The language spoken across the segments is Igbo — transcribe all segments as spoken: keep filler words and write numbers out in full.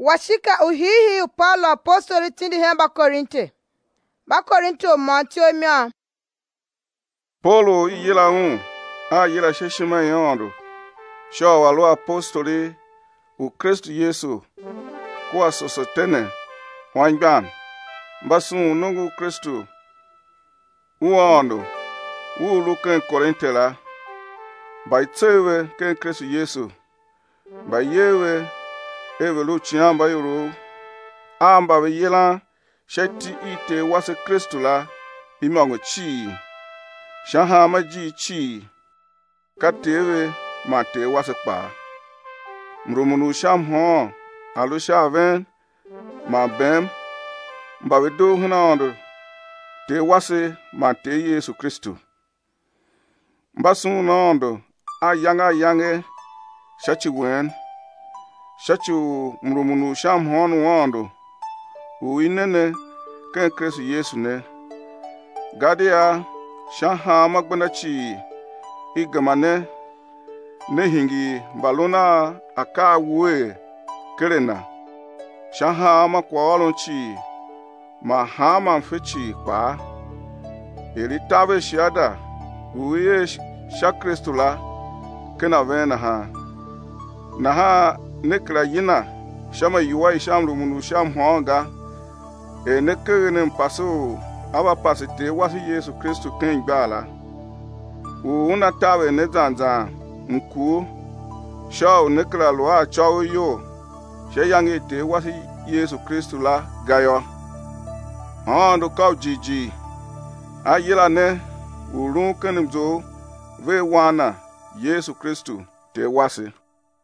washika uhihi Paulo apostoli tindi hemba Korinte. Ba Korinte o mantio mia. Paulo yila un a yila sheshima yondo. Sho walo apostoli u Kristo Yesu kwa sosotene wangban basun nungu Kristo uondo ulu ken Korinte la by tsewe ken Kristo Yesu by yewe evelu chiamba yuru amba be yela sheti ite wase Kristo la imango chi shaha maji chi katewe mate wase pa mrumunu sham ho alu shaven ma bem mbawe do hunando te wase mate Yesu Kristo mbasun nondo a yanga yange shachi wen shachi mrumunu sham ho no wondo uinene ken Kristo Yesu ne gadia shaha magbana chi igamane nehingi balona aka wuwe kerena shaha makwalon chi mahama fechi pa elitabe shiada uye shakristula kena vena ha naha nekra yina shama yuwa shamlu munu sham honga e nekene mpaso aba pasite wasi Yesu Kristo ken gbala una tawe ne zanza nku shaw nekra loa chaw yo she yangi te wasi Yesu Kristo la gayo ando kaw jiji ayila ne urun kenimzo ve wana Yesu Kristo te wasi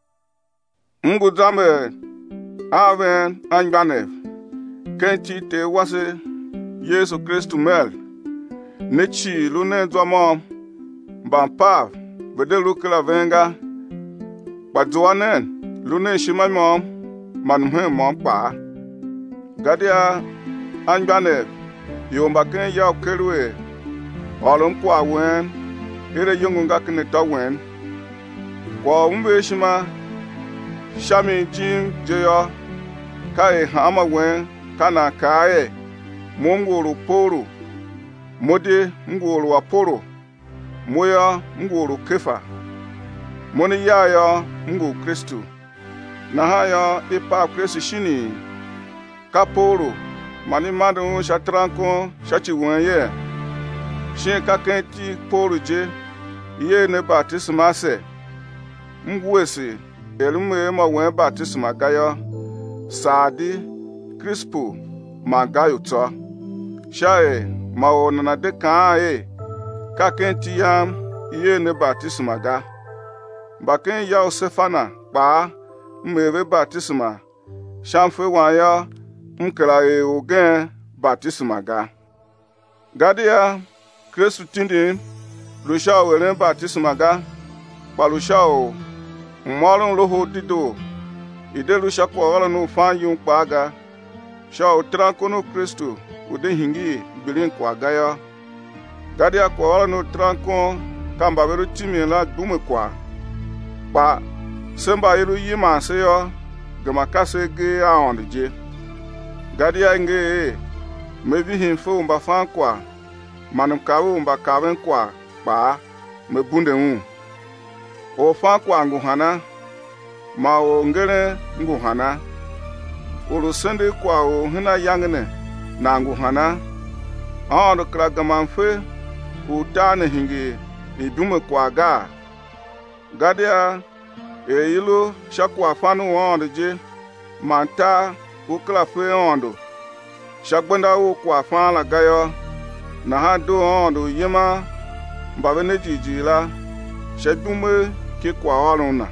mbudame aven angbane kenti te wasi Yesu Kristo mel nechi lune zwamo bampav bedelu kala venga badwanen lune shimamo manhe mom pa gadia angbane yomba ken yaw kelwe olum kwa wen ire yungunga kene tawen kwa umbe shima shami jim jeyo kai hama wen kana kae munguru poro mode nguru aporo moya nguru kefa moni yaya ngu Kristo na haya ipa Kristo shini kaporo mani madu shatranko shachi wenye shin kakenti poro je iye ne baptisma se ngwese elumwe ma wen baptisma gayo sadi Crispo magayo to shae maona na de kan e ka kenti yam iye ne baptisma ga baken ya Stefana pa mwe baptisma shamfe wa ya mkela e ogen baptisma ga gadia Kristo tindi lusha wele baptisma ga pa lusha o mmorun loho dido ide lusha ko wala no fan yun pa ga sha o trankono Kristo ude hingi bilin kwa gaya gadia ko wala no tranko kamba beru timi la gume kwa pa semba yiru yima seyo gama kase ge aonde gadia nge mevi hinfo mba fan kwa manum kawo mba kawen kwa pa me bunde un o fan kwa nguhana ma o ngere nguhana ulu sende kwa o hina yangne na nguhana aondo kra gamanfe utane hingi idume kwa ga gadia e yilo shakwa fanu wonde je manta ukla fe ondo shagbanda o kwa fan la gayo na ha do ondo yema mbabene jijila shadume ke kwa oruna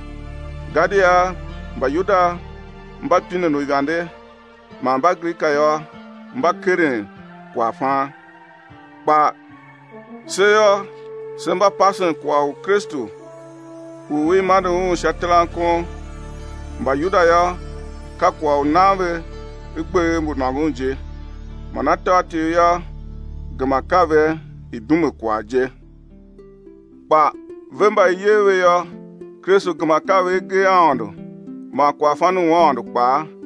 gadia bayuda mbapine no igande mamba grika yo mbakere kwa fan pa seyo semba pasen kwa Kristo uwe madu shatranko bayuda ya ka kwa nave igbe munagunje manata ti ya gamakave idume kwa je pa vemba yewe ya Kristo gamakave ge ando ma kwa fanu wando pa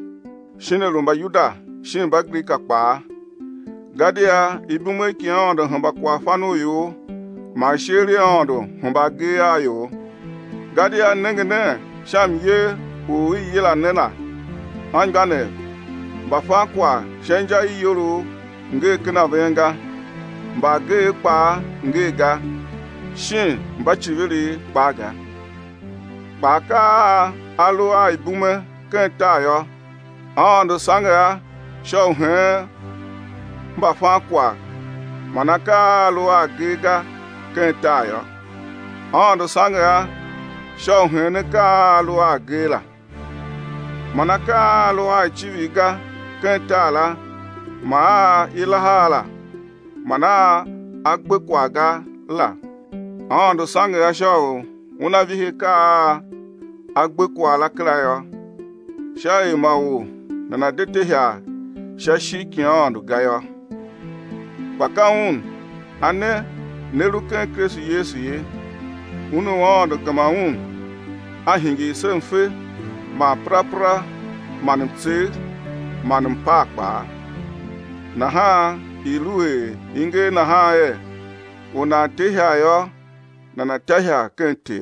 shine rumba Yuda shin ba Grika kpa gadia ibume ki ondo hamba kwa fanu yo ma shiri ondo hamba ge ayo gadia nengene sham ye o yila nena angane ba fa kwa shenja yoro nge kina venga ba ge kpa nge ga shin ba chiviri kpa ga kpa ka alu a ibume kenta yo ondo sanga show he ba fa kwa manaka alu a ge ga kenta yo ondo sanga show he ne ka alu a ge la manaka alu a chiviga kenta la ma ilahala mana agbe kwaga la ondo sanga show una vihi ka agbe kwa la krayo shai mawo nana dete ya shashi kiondo gayo bakaun ane neruken kresu yesu ye unu ondo gamaun ahingi senfe ma prapra manum tse manum pakpa na ha ilue inge na ha e una tehya yo nana tehya kente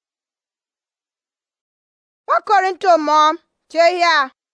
Korinto mom chehia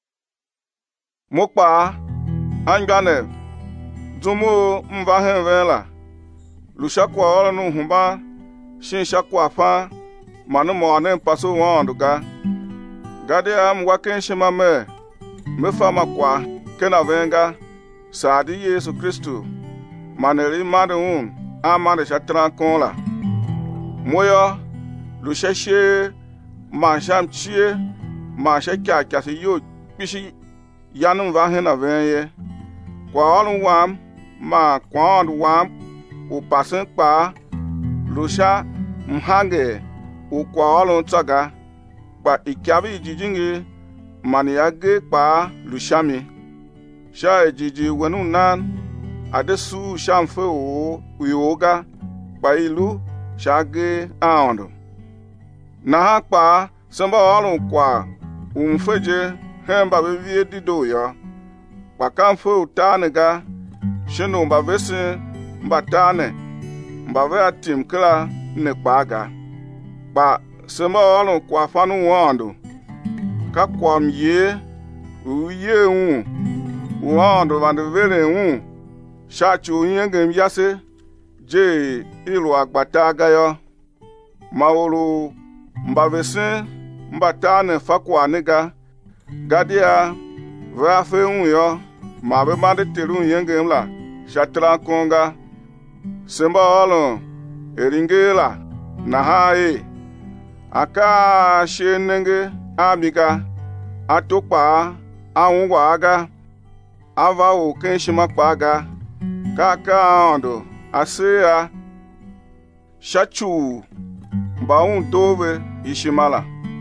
mokpa angane zumo mva henvela lushakwa olanu humba shin shakwa fa manu mo anen paso wanduga gade am waken shima me mefa makwa kena venga sadi Yesu Kristo maneri madun amane shatran konla moyo lushashe ma sham chie ma she kya kya se yo pishi yanum va hena venye kwa olun wam ma kwa on wam u pasen pa lusha mhange u kwa olun tsaga pa ikyabi jijingi maniage pa lushami sha ejiji wenu nan adesu shamfe o uyoga pa ilu shage aondo na ha kpa samba olun kwa umfeje hemba bevie dido ya pakamfe utaniga shinu mba vesi mba tane mba ve atim kla ne kpaga pa samba olun kwa fanu wando ka kwam ye uye un wando vande vere un shachu yengem yase je ilu agbata gayo mawulu mba vesi mba tane fakwa niga gadia vafe unyo mabe mande teru yengem la shatra konga semba olo eringela na hae aka shenenge amiga atokpa anwa aga ava o kenshima kpaga kaka ondo asea shachu baun dove ishimala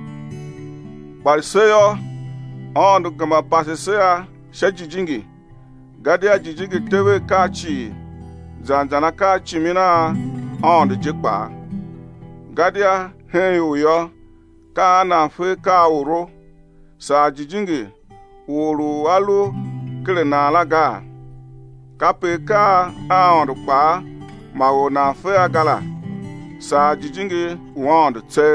balseyo ondo kama pasesea shajijingi gadia jijingi tewe kachi zanzana kachi mina ondo jekpa gadia henyo yo ka na fe ka uro sa jijingi uru alu kile na alaga kape ka ondo pa ma o na fe agala sa jijingi wondo tse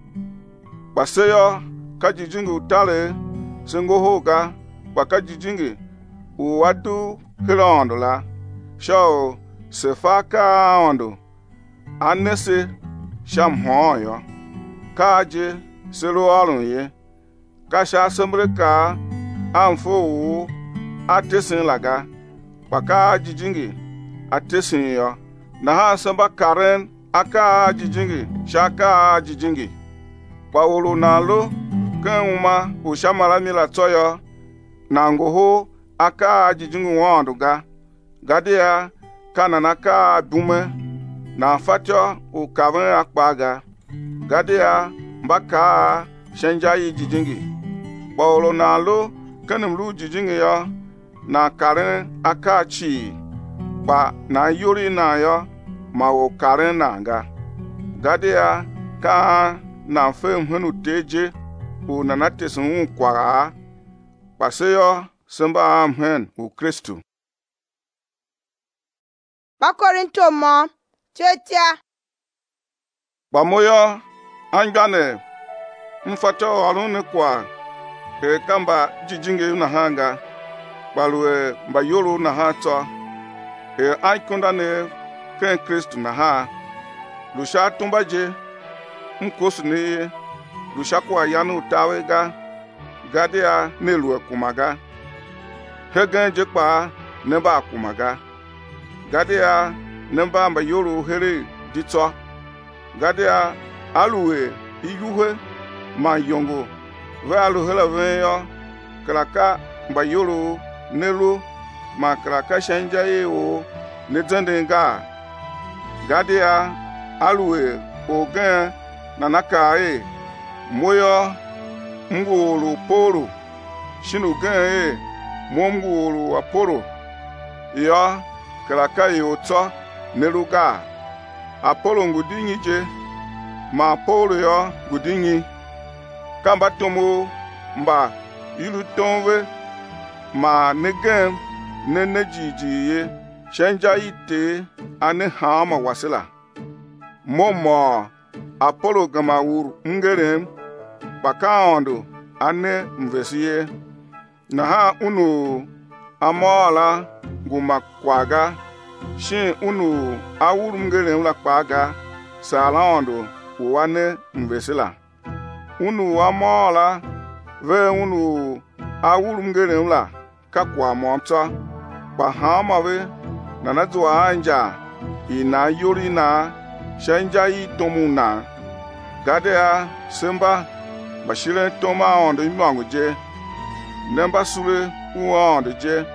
baseyo ka jijingi utale singo hoga baka jijingi uwatu hilondo la shao sefaka ondo anese sham hoyo kaje selo alun ye kasha sembre ka amfo wu atesin laga baka jijingi atesin yo na ha samba karen aka jijingi shaka jijingi pawulu nalo kenuma ushamala mila toyo na ngoho aka jijingi wanduga gadia kana naka bume na fatyo ukaven akpaga gadia mbaka shenjayi jijingi pawulu nalo kenumlu jijingi yo na karen aka chi pa na yuri na yo ma o karen nanga gadia ka na fem hunu teje o nanate sun kwara Paseyo semba amhen u Kristu. Ba Korinto mo chetia. Bamoyo angbane mfato alune kwa e kamba jijinge na hanga balwe mbayoro na hato e aikonda ne ken Kristu na ha lusha tumbaje mkosu ne lusha kwa yanu tawega gadia nelu kumaga hegen jekpa nemba kumaga gadia nemba mbayoro here dito gadia aluwe iyuhe ma yongo ve alu hela veyo kraka mbayoro nelu ma kraka shanjaye o nezendenga gadia aluwe ogen nanakae moyo ngulu poro shinu gen momgulu aporo yo kraka yoto neluga apolo ngudinyi je ma poro yo gudinyi kamba tomo mba ilu tonwe ma negen nene jijiye shenja ite ane hama wasila momo apolo gama wuru ngerem bakaondo ane mvesiye na ha unu amola guma kwaga shin unu awuru ngerem la kwaga salaondo wane mvesila unu amola ve unu awuru ngerem la kakwa monta bahama we nana zuwa anja ina yori na shanja yi tomuna gadea semba bashire toma ondo imanguje nemba sure uondo je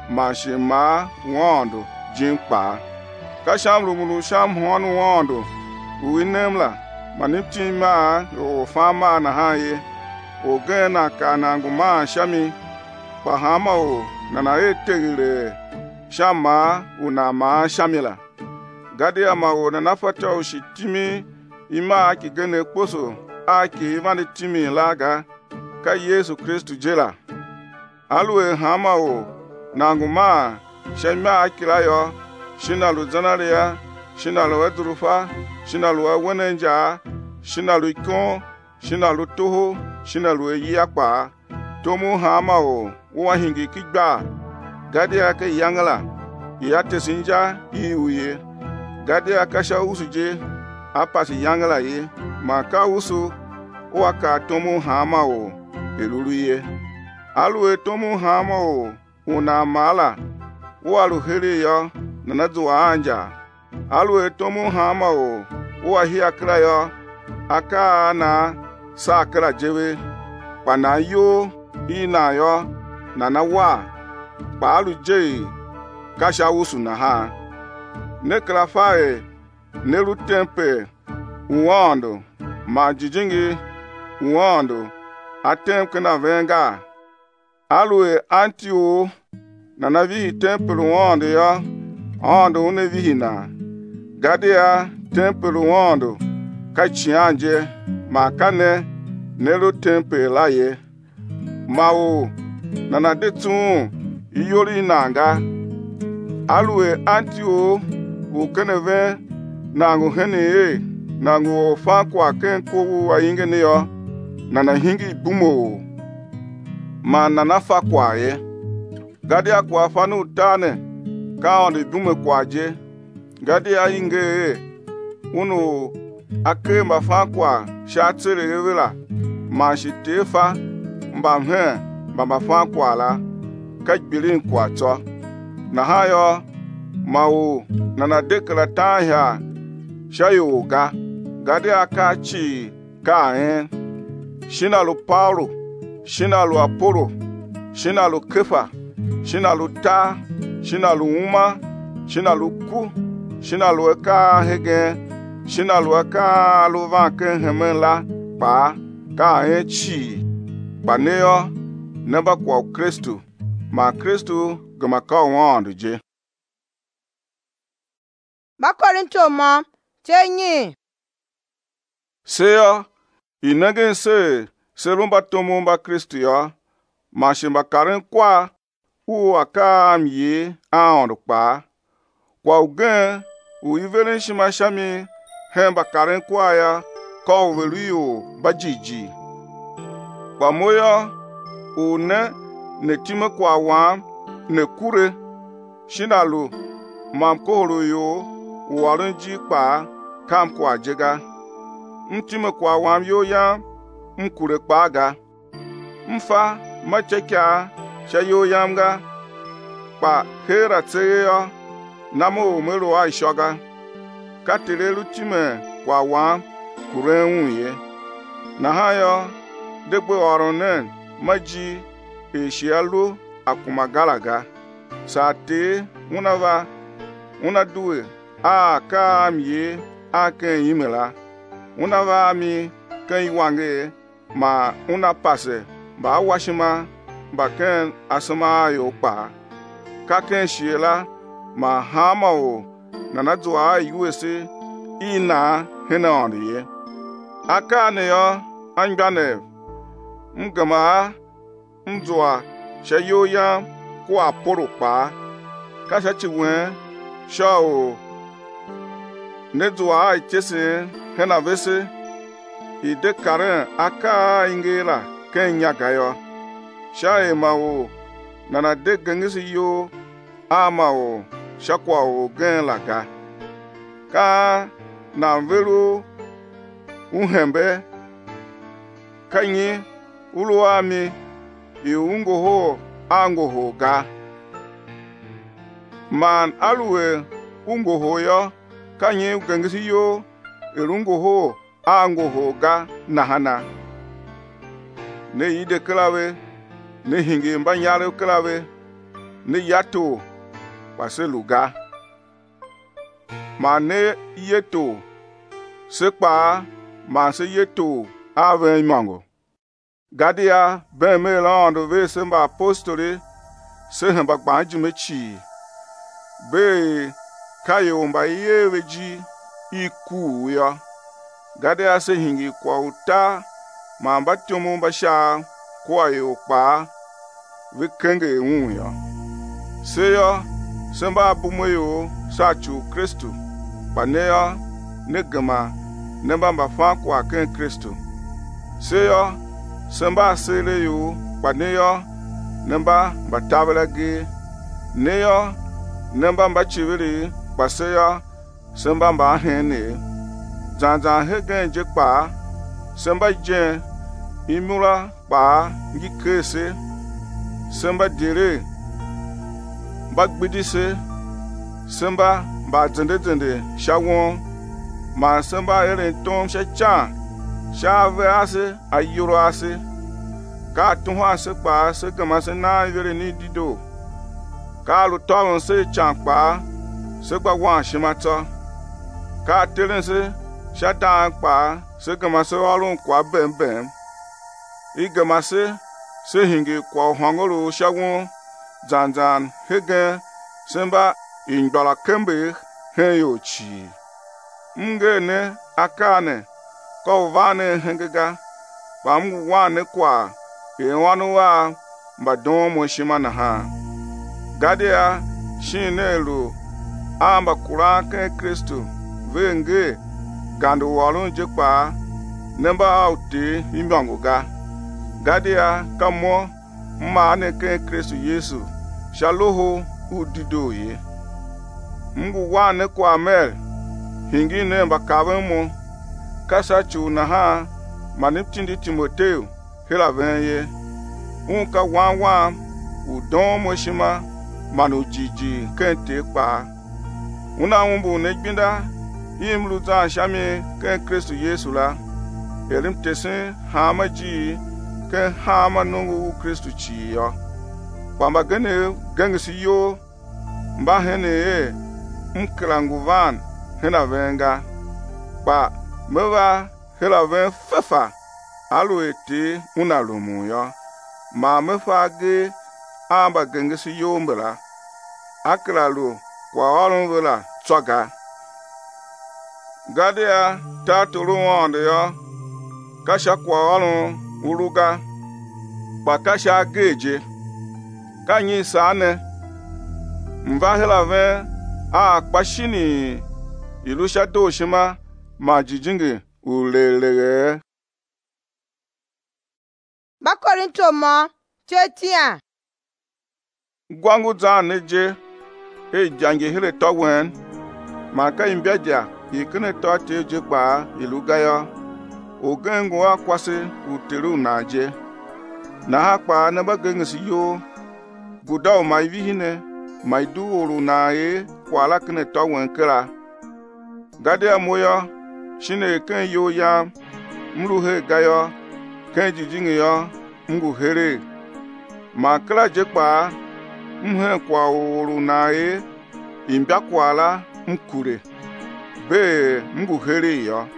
mashima uondo jinkpa ka shamru mulu sham honu uondo uinemla maniptima o fama na haye ogena kana nguma shami bahama o nana etegire shama unama shamila gadia ma o nana fata o shitimi ima aki gene poso aki imani timi laga ka Yesu Kristu jela alwe hama o nanguma shema akirayo shinalu zanaria shinalu edrufa shinalu wenenja shinalu ikon shinalu toho shinalu eyakpa tomu hama o wa hingi kigba gadia ka yangala ya tesinja iuye gadia kasha usuje apasi yangala ye maka usu waka tomu hama o eluluye alwe tomu hama o una mala walu here yo nanazu anja alwe tomu hama o wa hiya krayo aka na sakra jewe panayo ina yo nana wa palu je kasha usu na ha nekra fae nelu tempe uondo ma jijingi uondo atem kana venga alwe antio nana vi tempe uondo ya ondo une vihina gadia tempe uondo kachianje makane nelu tempe laye mao nana detu iyori nanga alwe antio ukeneve nangu hene nangu fa kwa ken ko ayinge ne yo nana hingi bumo ma nana fa kwa ye gadia kwa fa no tane ka on bumo kwa je gadia inge unu ake ma fa kwa shatere revela ma shitefa mbamhe mbamba fa kwa la ka gbirin kwa to na hayo mawo nana dekla tahia shayoga gade akachi ka en shinalu Paulo shinalu Apolo shinalu Kefa shinalu ta shinalu uma shinalu ku shinalu ka hege shinalu ka lu vanken hemela pa ka en chi paneyo neba kwa Kristu ma Kristu gama ka wonde je Ba Korinto mo chenyi seyo inage se serumba tomumba Kristu ya ma shimba karin kwa u akam ye aon pa kwa ugen u iveren shima shami hemba karin kwa ya ko verio bajiji kwa moyo u ne ne time kwa wa ne kure shinalu mam kohoro yo warun ji pa kam kwa jega mtime kwa wam yo ya mkure pa ga mfa machekya shayo yamga pa hera tseyo namo mero aishoga katerelu time kwa wam kure nwunye na hayo degbe oronen maji eshialu akumagalaga sate unava unaduwe a ka mi a ken yimela unava mi ken yiwange ma una pase ba washima ba ken asama yo pa ka ken shiela ma hama o nana zwa yuese ina hena onye aka ne yo angbane mgama mzwa shayo ya kwa poro pa kasha chiwen shao nedwa itese hena vese ide karen aka ingela kenya gayo shae mawo nana de gengisi yo amao shakwa o gen laga ka na mvelu unhembe kanyi uluami iungoho angoho ga man aluwe ungoho yo kanyi gengisi yo irungoho angoho ga nahana ne yide klawe ne hingi mbanyare klawe ne yato paseluga ma ne yeto sekpa ma se yeto ave mango gadia ben melando ve semba apostole se hamba gbanju mechi be kayo mba yeweji iku ya gadia se hingi kwa uta ma mbatomo mbasha kwa yo pa we kenge wu ya se yo semba bumoyo sachu Kristo paneya negama nemba mbafa kwa ken Kristo se yo semba sele yo paneya nemba mbatabelage neyo nemba mbachibiri paseya semba mba hene zanzan hegen je pa semba je imura pa ngikese semba dire bagbidise semba ba zende zende shawon ma semba erin tom shacha shave ase ayuro ase ka tun ase pa se kama se na yere ni dido ka lu tawon se champa se gba wan shimata ka telen se shata pa se kama se orun kwa bembe igama se se hingi kwa hangolo shawon zanzan hegen semba ingbala kembe heyochi mgene akane ko vane hengega pam wane kwa ewanu wa mbadon mo shimana ha gadia shinelu amba kurake Kristo venge gandu walun jekpa nemba auti imbangoga gadia kamo ma ne ke Kristo Yesu shaloho udido ye mgu wane kwa mel hingi ne mbakawe mo kasachu na ha maniptindi Timoteo hela venye unka wan wan udon mo shima manu jiji kente pa una umbu ne gbinda imlu za shami ke Kristo Yesu la elim tesen hama ji ke hama nungu Kristo chi yo kwamba gene gengsi yo mba hene e mkrangu van hena venga pa meva hela ven fefa alu ete unalumu yo ma mefa ge amba gengsi yo mbela akralu kwa orun vela tsoga gadia tatulu wande yo kasha kwa orun uruga kpakasha geje kanyi sane mva hela ve a kpashini ilusha doshima ma jijingi ulelege. Ba Korinto mo chetia gwangu za neje e jange hele towen ma ka imbiaja ikene to teje pa ilugayo ogengo akwase uteru naje na hakpa na bagengsi yo gudao mai vihine mai duuru na e kwala kene towen kra gade amoyo shine ken yo ya mruhe gayo ken jijingi yo mgu here ma kra je pa mhe kwa uru na e imbia kwala mkure be mgu here yo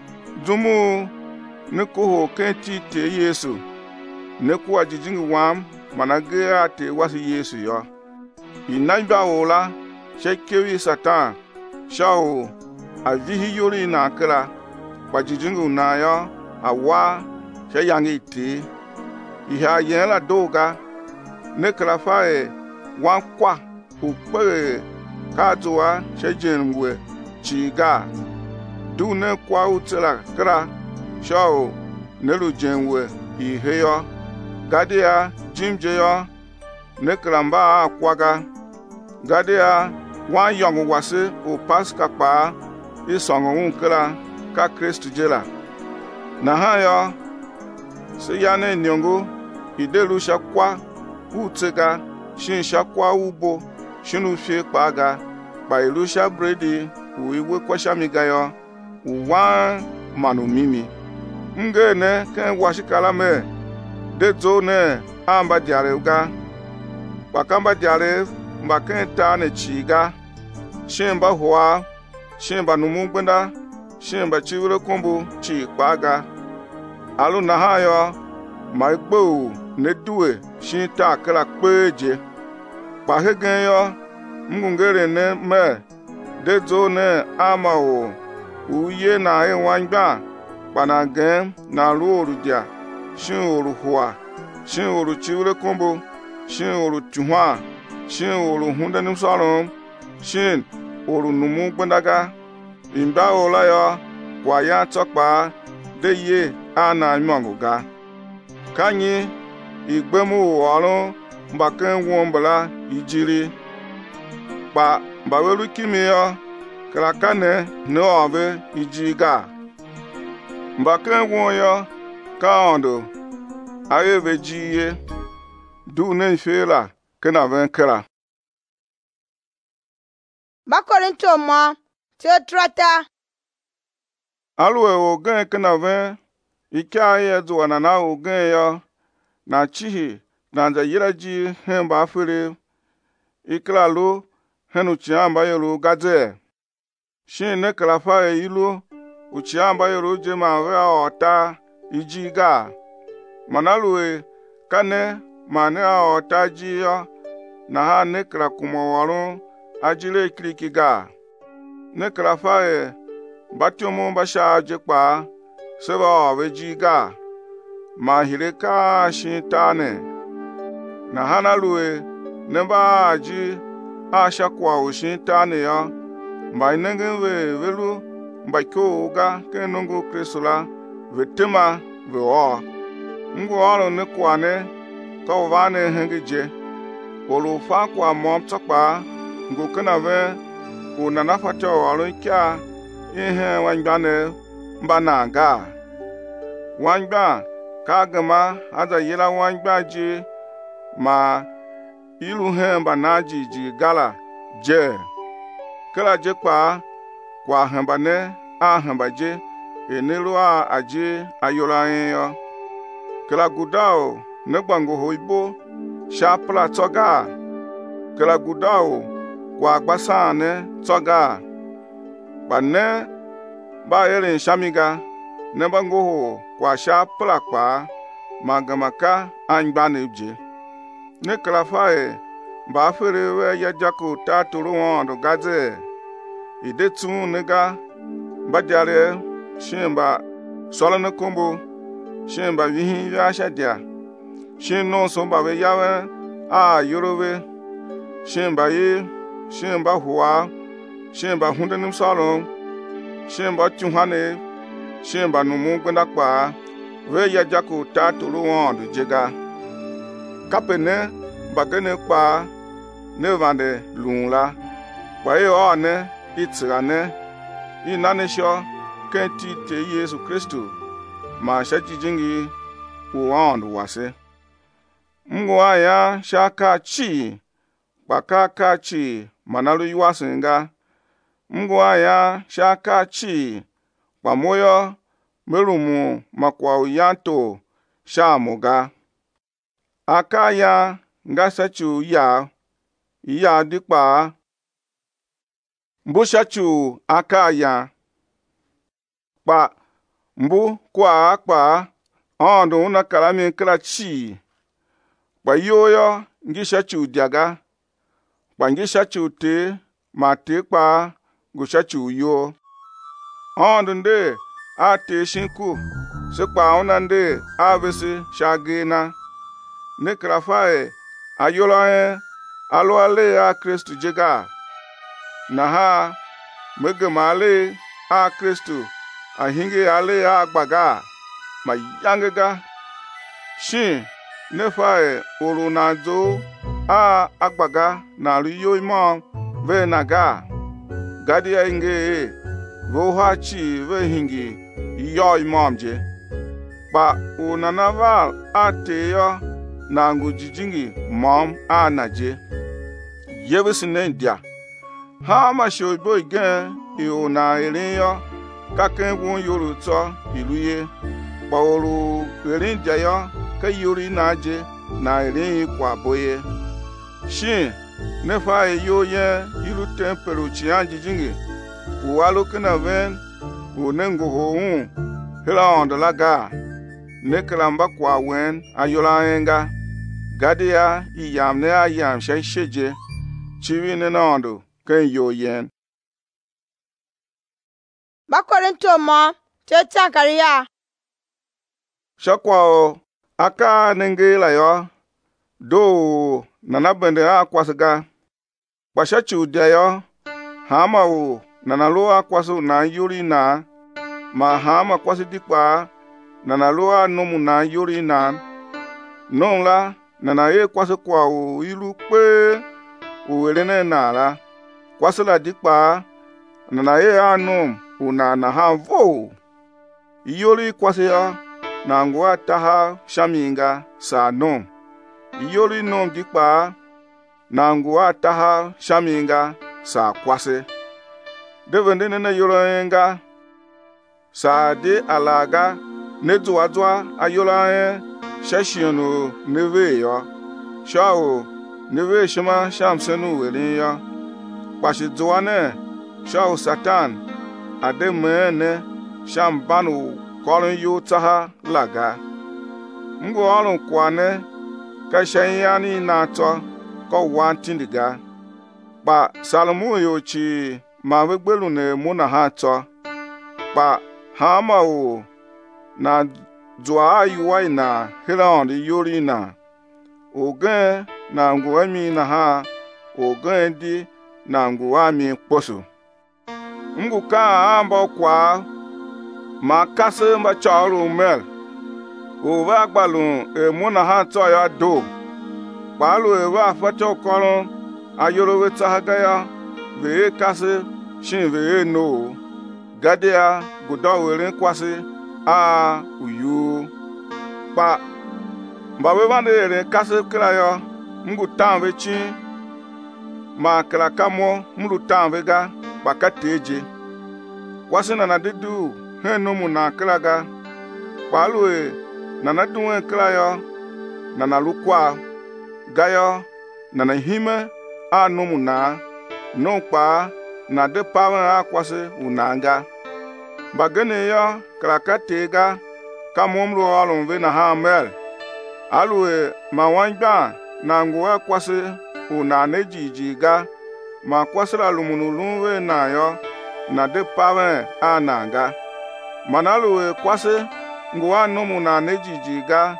dumu nekuho kenti te Yesu neku ajijingi wam manage ate wasi Yesu yo inaiba ola shekewi satan shao avihi yori na kra bajijingi na yo awa she yangi te iha yela doga nekra fae wankwa ukpe kazoa she jenwe chiga du ne kwa utela kra shao nelu jenwe iheyo gadia jimjeyo nekramba akwaga gadia wan yongu wase o paska pa isongo unkela ka Kristo jela na hayo se yane nyongo idelu shakwa utega shin shakwa ubo shinu fie kpaga ba ilusha bredi uiwe kwa shamigayo uwan manu mimi ngene ken washikala me dezo ne amba diare uga bakamba diare mbaken ta ne chiga shimba hoa shimba numugbenda shimba chiwure kumbu chi kpaga alu na hayo maigbo ne duwe shinta kala kpeje kpahegen yo mngungere ne me dezo ne ama o uye na e wangba banagem na ruoru dia shin oru hua shin oru chiwure kombo shin oru tuhwa shin oru hunda nimsalom shin oru numu gbendaga imba ola yo kwa ya tokpa de ye ana nwanguga kanyi igbemu oru mbaken wombala ijiri pa baweru kimiyo krakane ne ove ijiga mbaken woyo kaondo ayeve jiye du ne fela kena venkera. Ba Korinto mo tetrata Alwe ogen kena ven ika ye zuwana na ogen yo na chihi na nza yiraji hemba afere iklalo henu chiamba yoro gaze shin ne klafa e ilu uchiamba yoro jema ve ota ijiga manalwe kane mane ota jiyo na ha ne kla kumowaru ajile krikiga ne klafa e batumu basha jekpa seba wejiga mahireka shintane na hanalwe nemba aji asha kwa ushintane ya mba inengewe velu mba kyoga kenungu Kristola vetema veo ngu alo ne kwane ka vane hengije olu fa kwa mom tokpa ngu kana ve unana fato alo kya ihe wangbane mba na ga wangba kagama aza yela wangba ji ma ilu hemba na jiji gala je kala je pa kwa hemba ne a hemba je enelu a aje ayola yo kala gudao ne gbango hoibo shapla toga kala gudao kwa gbasa ne toga bane ba yele shamiga ne bango ho kwa shapla pa magamaka angbane je ne klafae ba fere we ya jako ta turu won do gaze ide tun nega badiare shimba solo ne kombo shimba vihi ya shadia shin no so ba we yawe a yorowe shin ba yi shin ba huwa shin ba hundenim salon shin ba tuhane shin ba numu gbenda kpa we ya jako ta tulu won du jega kapene bagene kpa ne vande lunla ba ye o ne itrane inane sho kenti te Yesu Kristo ma shaji jingi uwandu wase mgwa ya shaka chi baka ka chi manalu yuwasinga mgwa ya shaka chi pamoyo merumu makwa uyanto shamuga aka ya nga sachu ya ya dikpa mbu shachu aka ya pa mbu kwa akpa ondo una kalami kala chi pa yoyo ngisha chu diaga pa ngisha chu te ma te pa gusha chu yo ondo nde a te shinku se pa ona nde avesi shagina ne krafae ayola alo ale a Kristo jega na ha megemale a Kristo ahinge ale a gbaga ma yangega shin nefae olu na do a agbaga na riyo imo ve naga gadi inge vo hachi ve hingi yo imomje ba unanaval ateyo na ngujijingi mom anaje yebisine ndia ha ma shobo igen e na iriyo kaken won yoruto iluye paolu erin jayo ka yori naje na erin kwa boye shin nefa eyo ye ilu tempero chi anjijingi uwalo kana ven unengo houn hela ondolaga neklamba kwa wen ayola enga gadia iyam ne ayam sheje chiwi ne nondo ken yo yen ba Korinto mo teta kariya shakwa aka nengela yo do nana bende akwasga bashachu dia yo hama o nana lo akwaso na yuri na ma hama kwasi dikpa nana lo anomu na yuri na nonla nana e kwasi kwa o ilu pe o werene na la kwasi la dikpa nana e anum una na ha vo yuri kwasi ya na ngwa taha shaminga sa nom yuri nom dikpa na ngwa taha shaminga sa kwasi devende ne yorenga sa de alaga ne duwa duwa ayola shashino neve yo shao neve shima shamsenu wele yo pashi duwa ne shao satan ade mene shambanu kolon yo taha laga mgo olun kwane ka shanyani na to ko wantindiga pa salmu yo chi ma wegbelu ne muna ha to pa hama o na dua ayuwa na hilaon di yori na ogen na ngwami na ha ogen di na ngwami kposo nguka amba kwa ma kase ma charu mel o va gbalu e muna ha to ya do palu e va fato kolon ayoro weta hagaya ve kase shin ve no gadea gudo were kwasi a uyu pa mbawe vande re kase krayo mgu tanve chi ma kala kamo mlu tanve ga bakateje kwasi na didu henu mu na kraga palue na na duwe krayo na na lukwa gayo na na hime anu mu na no pa na de pawen akwasi unanga bagene yo krakatega kamomro alonve na hamel alue mawanja na ngwa kwasi una nejijiga ma kwasira lumunulunwe na yo na de pawen ananga manalue kwasi ngwa numu na nejijiga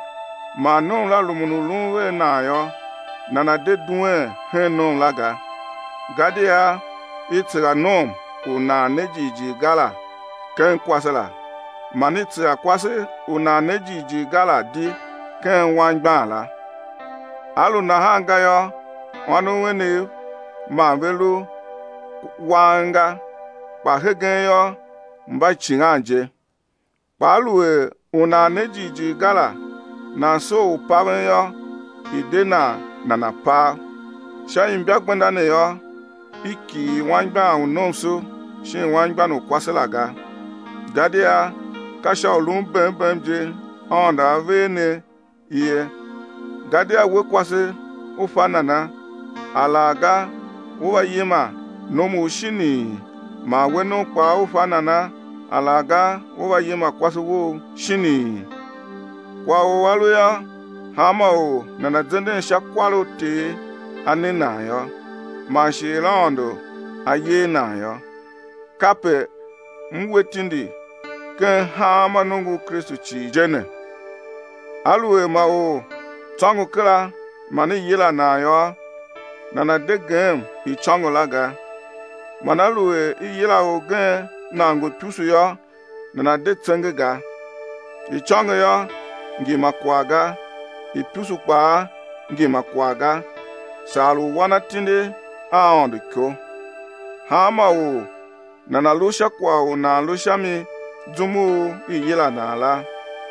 ma nung la lumunu lunwe na yo nana de duwe he nung laga gadia itira nom una nejiji gala ken kwasala maniti akwasi una nejiji gala di ken wangba la alu na hanga yo wanu wene ma velu wanga pa hegen yo mba chinganje paluwe una nejiji gala na so paven yo idena nana pa shayin biagbanda ne yo iki wangba unomso shin wangba no kwaselaga gadia kasha olum bem bem je onda vene iye gadia we kwase ufanana alaga uwa yima nomu shini ma weno kwa ufanana alaga uwa yima kwase wo shini kwa walu ya hama o nana zende shakwalo te anina yo ma shilondo aye na yo kape mwetindi ken hama nungu Kristu chi jene alue ma o tongu kala mani yila na yo nana de gem i chongu laga manalue i yila o gen na ngu tusu yo nana de tsenge ga i chongu yo ngi makwaga i tusu kwa ngi makwaga salu wana tinde a onde ko hama o nana lusha kwa o na lusha mi dumu i yila na la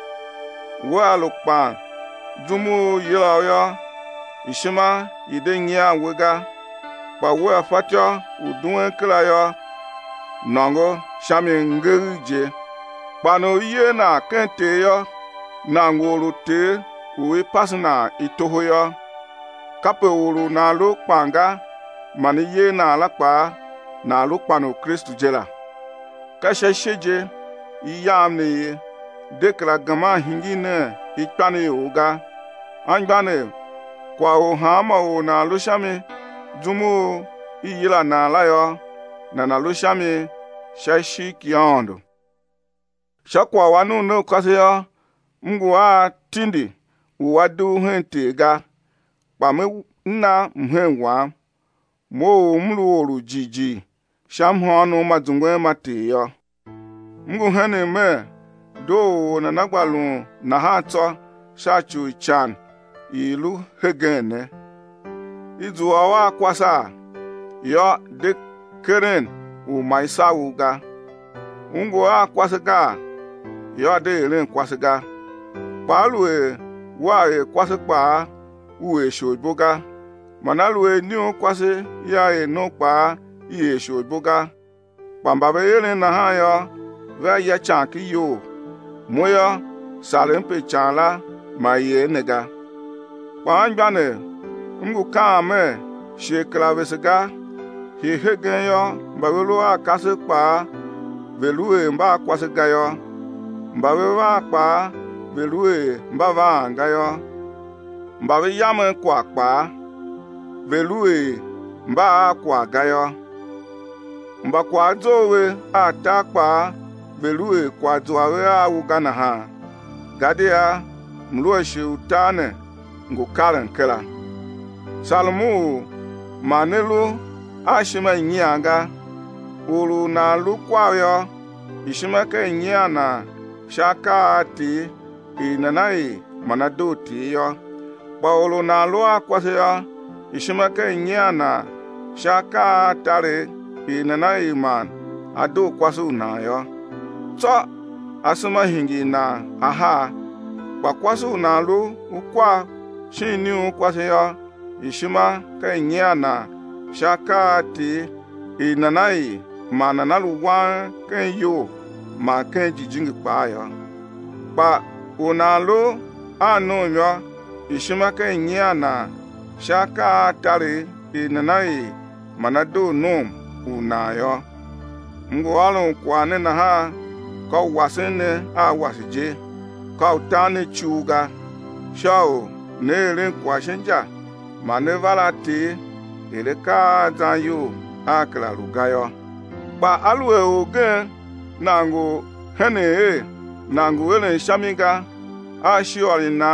wa lukpan dumu yila yo ishima ide nya wega pa wa fatyo udun kla yo nango shami ngirije pano ye na kente yo na ngolu te uwe pasna itoho yo kape uru na lu kpanga mani ye na alakpa na lu kpano Kristu jela kasha sheje iyam ne dekla gama hingi ne ikpane uga angbane kwa o hama o na lu shami dumu iyila na layo na na lu shami shashi kiondo shakwa wanu no kwase mgwa tindi uwadu hente ga pame na mhenwa mo mlu oru jiji shamhonu mazungwe mate yo mgu hene me do na nagbalu na hato shachu chan ilu hegene izu awa kwasa yo de keren u maisa uga mgu a kwasega yo de ren kwasega palue wa e kwasegba uwe shoboga manalue ni kwase ya e no pa iye shoboga pambabe yele na ha yo va ya chanki yo moya salempe chanla ma ye nega pangbane mgu kame shekla vesega he hegen yo mbawelo akase pa velue mba kwasega yo mbawe wa pa velue mba va anga yo mbawe yame kwa pa velue mba kwa gayo mba kwa zowe atakpa velue kwa zowe awugana ha gadia mlue shi utane ngu karen kela salmu manelu ashima nyianga ulu na lukwa yo ishima ke nyiana shaka ati inanai manado ti yo Paulu na lua kwase yo ishimake nyana shaka tare inana iman adu kwasu na yo so asuma hingi na aha pa kwasu na lu ukwa shini kwase yo ishima ke nyana shaka ti inana i manana luwa ke yo ma ke jijingi pa yo pa unalu anu yo ishimake nyana shaka tari inanai manado nom unayo mgwalu kwane na ha ka wasene a wasije ka utane chuga shao nere kwashenja manevala ti ele ka zanyo akla rugayo ba alwe oge nango hene nango ele shamiga ashiori na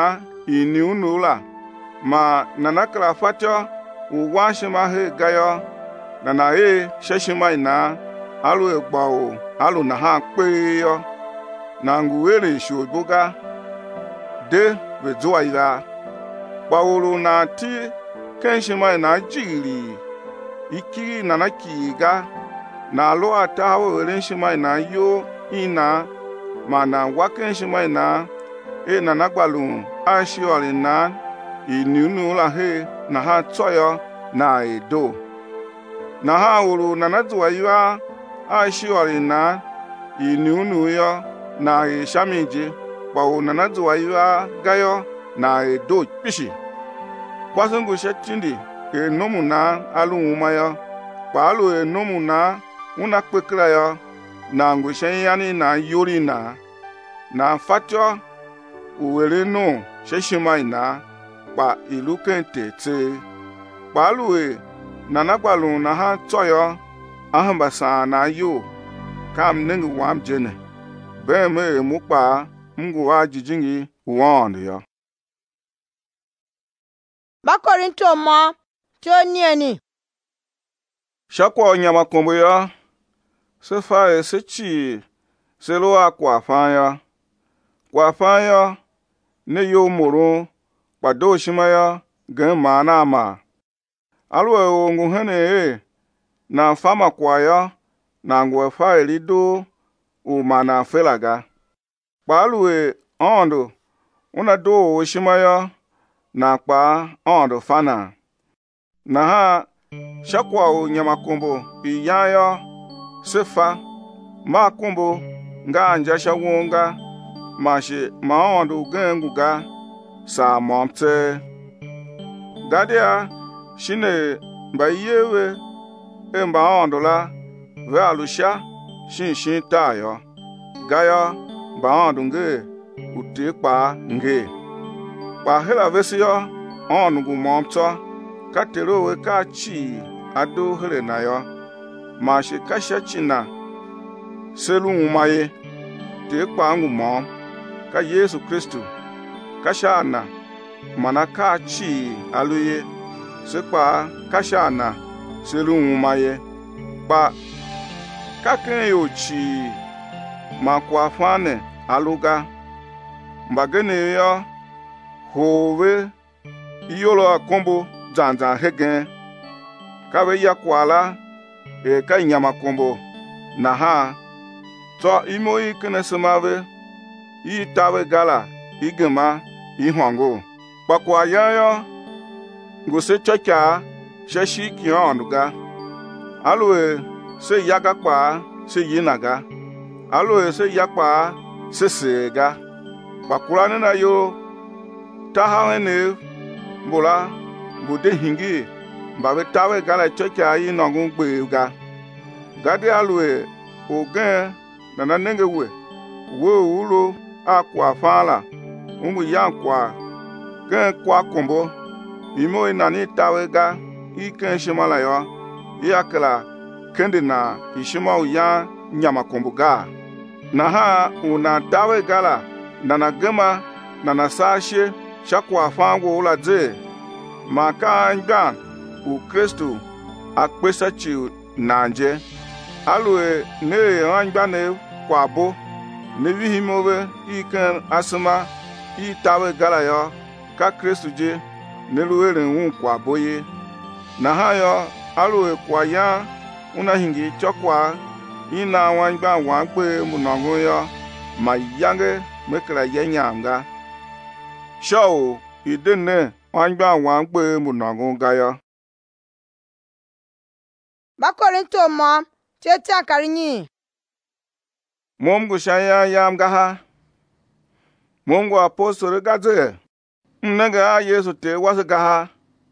ini unula ma nanakla fatyo uwashima he gayo nana e sheshima ina alu egbawo alu na ha kpeyo na nguwere shoboga de bezoa ira bawuru na ti kenshima ina jiri iki nana kiga na alo atawo renshima ina yo ina mana wakenshima ina e nana gbalu ashiori na inunu la he na ha tsoyo na edo na ha wuru nana zuwa iwa ashiori na inunu yo na eshamije bawo nana zuwa iwa gayo na edo pishi kwasungu shetindi e nomu na alu umayo pa alu e nomu na una kwekra yo na ngushen yani na yori na na fatyo uwere no sheshima ina pa ilu kente te pa alu e nana gbalu na ha toyo ahambasa na yo kam nengu wam jene be me mukpa mgu wa jijingi wond yo ba Korinto mo ti o ni eni shakwa nyama kombo yo se fa e se chi se lo akwa fa yo kwa fa yo ne yo muru pa do shima yo gen ma na ma alwe o ngu hene e na fama kwa yo na ngwe fa elido u mana felaga pa alwe ondo una do o shima yo na pa ondo fana na ha shakwa o nyama kombo iya yo sefa ma kombo nga anja shawonga mashi ma ondo genguga sa momte gadia shine bayewe emba ondola ve alusha shin shin tayo gaya ba ondunge utekpa nge pa hela vesio onugu momto katero we ka chi ado here na yo mashi kasha china selu umaye tekpa ngu mom ka Yesu Kristu kasha na mana ka chi aluye sekpa kasha na selu umaye pa kaken yo chi makwa fane aluga mbagene yo howe iyolo akombo zanzan hegen kawe yakwala e ka nyama kombo na ha to imo ikene semave i tawe gala igema ihwango pakwa yayo ngose chacha sheshi kionuga alwe se yaga kwa se yinaga alwe se yakpa se sega pakura na yo tahawene bola bude hingi mbabe tawe gala chacha yi nongun gbega gade alwe ogen nana nenge we wo ulo akwa fala umu yankwa gen kwa kombo imo inani tawe ga iken shimala yo yakala kende na ishima uya nyama kombo ga na ha una tawe gala nana gema nana sashe shakwa fango ula ze maka ngan u Kristo akpesa chi nanje alwe ne angbane kwabo ne vihimove iken asma i tawe gala yo ka Kristo je ne luere nwu kwabo ye na ha yo alwe kwa ya una hingi chokwa ina wangba wangbe munongo yo ma yange mekra yenyanga show idenne wangba wangbe munongo ga yo ba Korinto mo tete akarinyi Mungu shaya yam gaha Mungu apostol gaze mnega Yesu te was gaha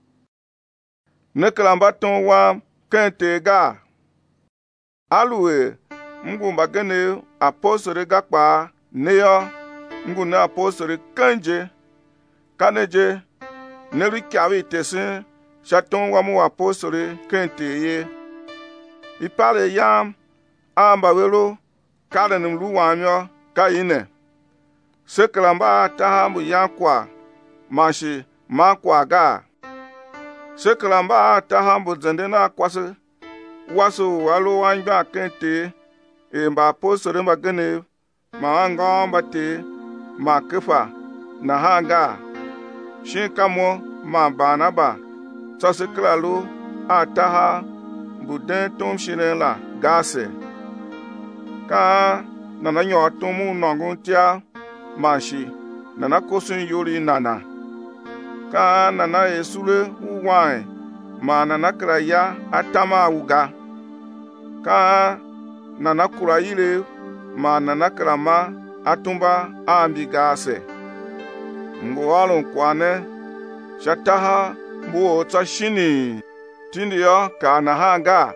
nekla ton wa kente ga alwe Mungu mbagene apostol gakpa neyo Mungu na apostol kanje kaneje neri kawi tesin chaton wa mu apostol kente ye ipale yam amba welo kada num luwamyo ka ine seklamba tahambu yankwa mashi ma kwa ga. Sekalamba taha buzende na kwase wasu walu wanga kente e mba posore magene ma anga mbate ma kefa na hanga shinkamo ma banaba tsaseklalu ataha buden tum shinela gase ka nana nyo tumu nonguntia mashi nana kosun yuri nana ka nana esule uwai ma nana kraya atama uga ka nana kurayile ma nana krama atumba ambigase ngwalo kwane shataha mbuo tsashini tindiyo ka na hanga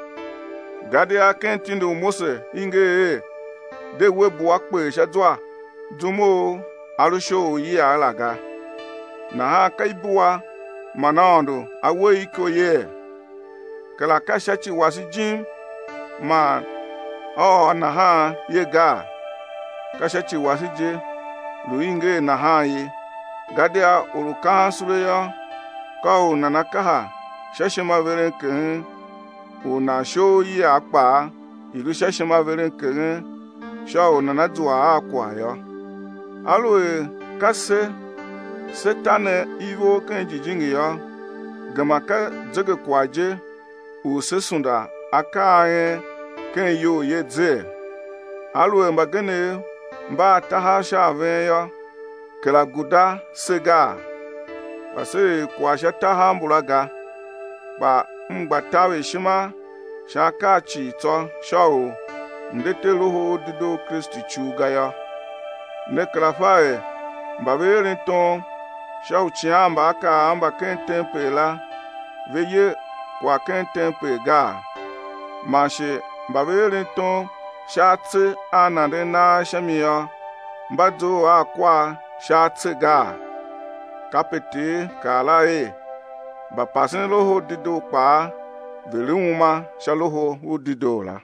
gadia kentindu mose inge de webu akpe shadwa dumo arusho yi alaga na ha kaibuwa manando awe ikoye kala kashachi wasijim ma o na ha yega kashachi wasije luinge na ha yi gadia uruka suleyo ka na nakaha shashima veren ken una sho yi akpa ilu shashima veren ken sho na na dua akwa yo aloe kase setane ivo ken jijingi yo gamaka jege kwaje u sesunda aka aye ken yo ye dze aloe magene mba taha sha ven yo kela guda sega pase kwa shata hambulaga ba mgbatawe shima shaka chi to shawo ndete roho dido Kristi chuga ya ne krafae mbabere ton shawo chiamba aka amba kentempe la veye kwa kentempe ga mashe mbabere ton shatse anande na shamiya mbado akwa shatse ga kapete kala e ba pasin loho dido pa veluma shaloho udido la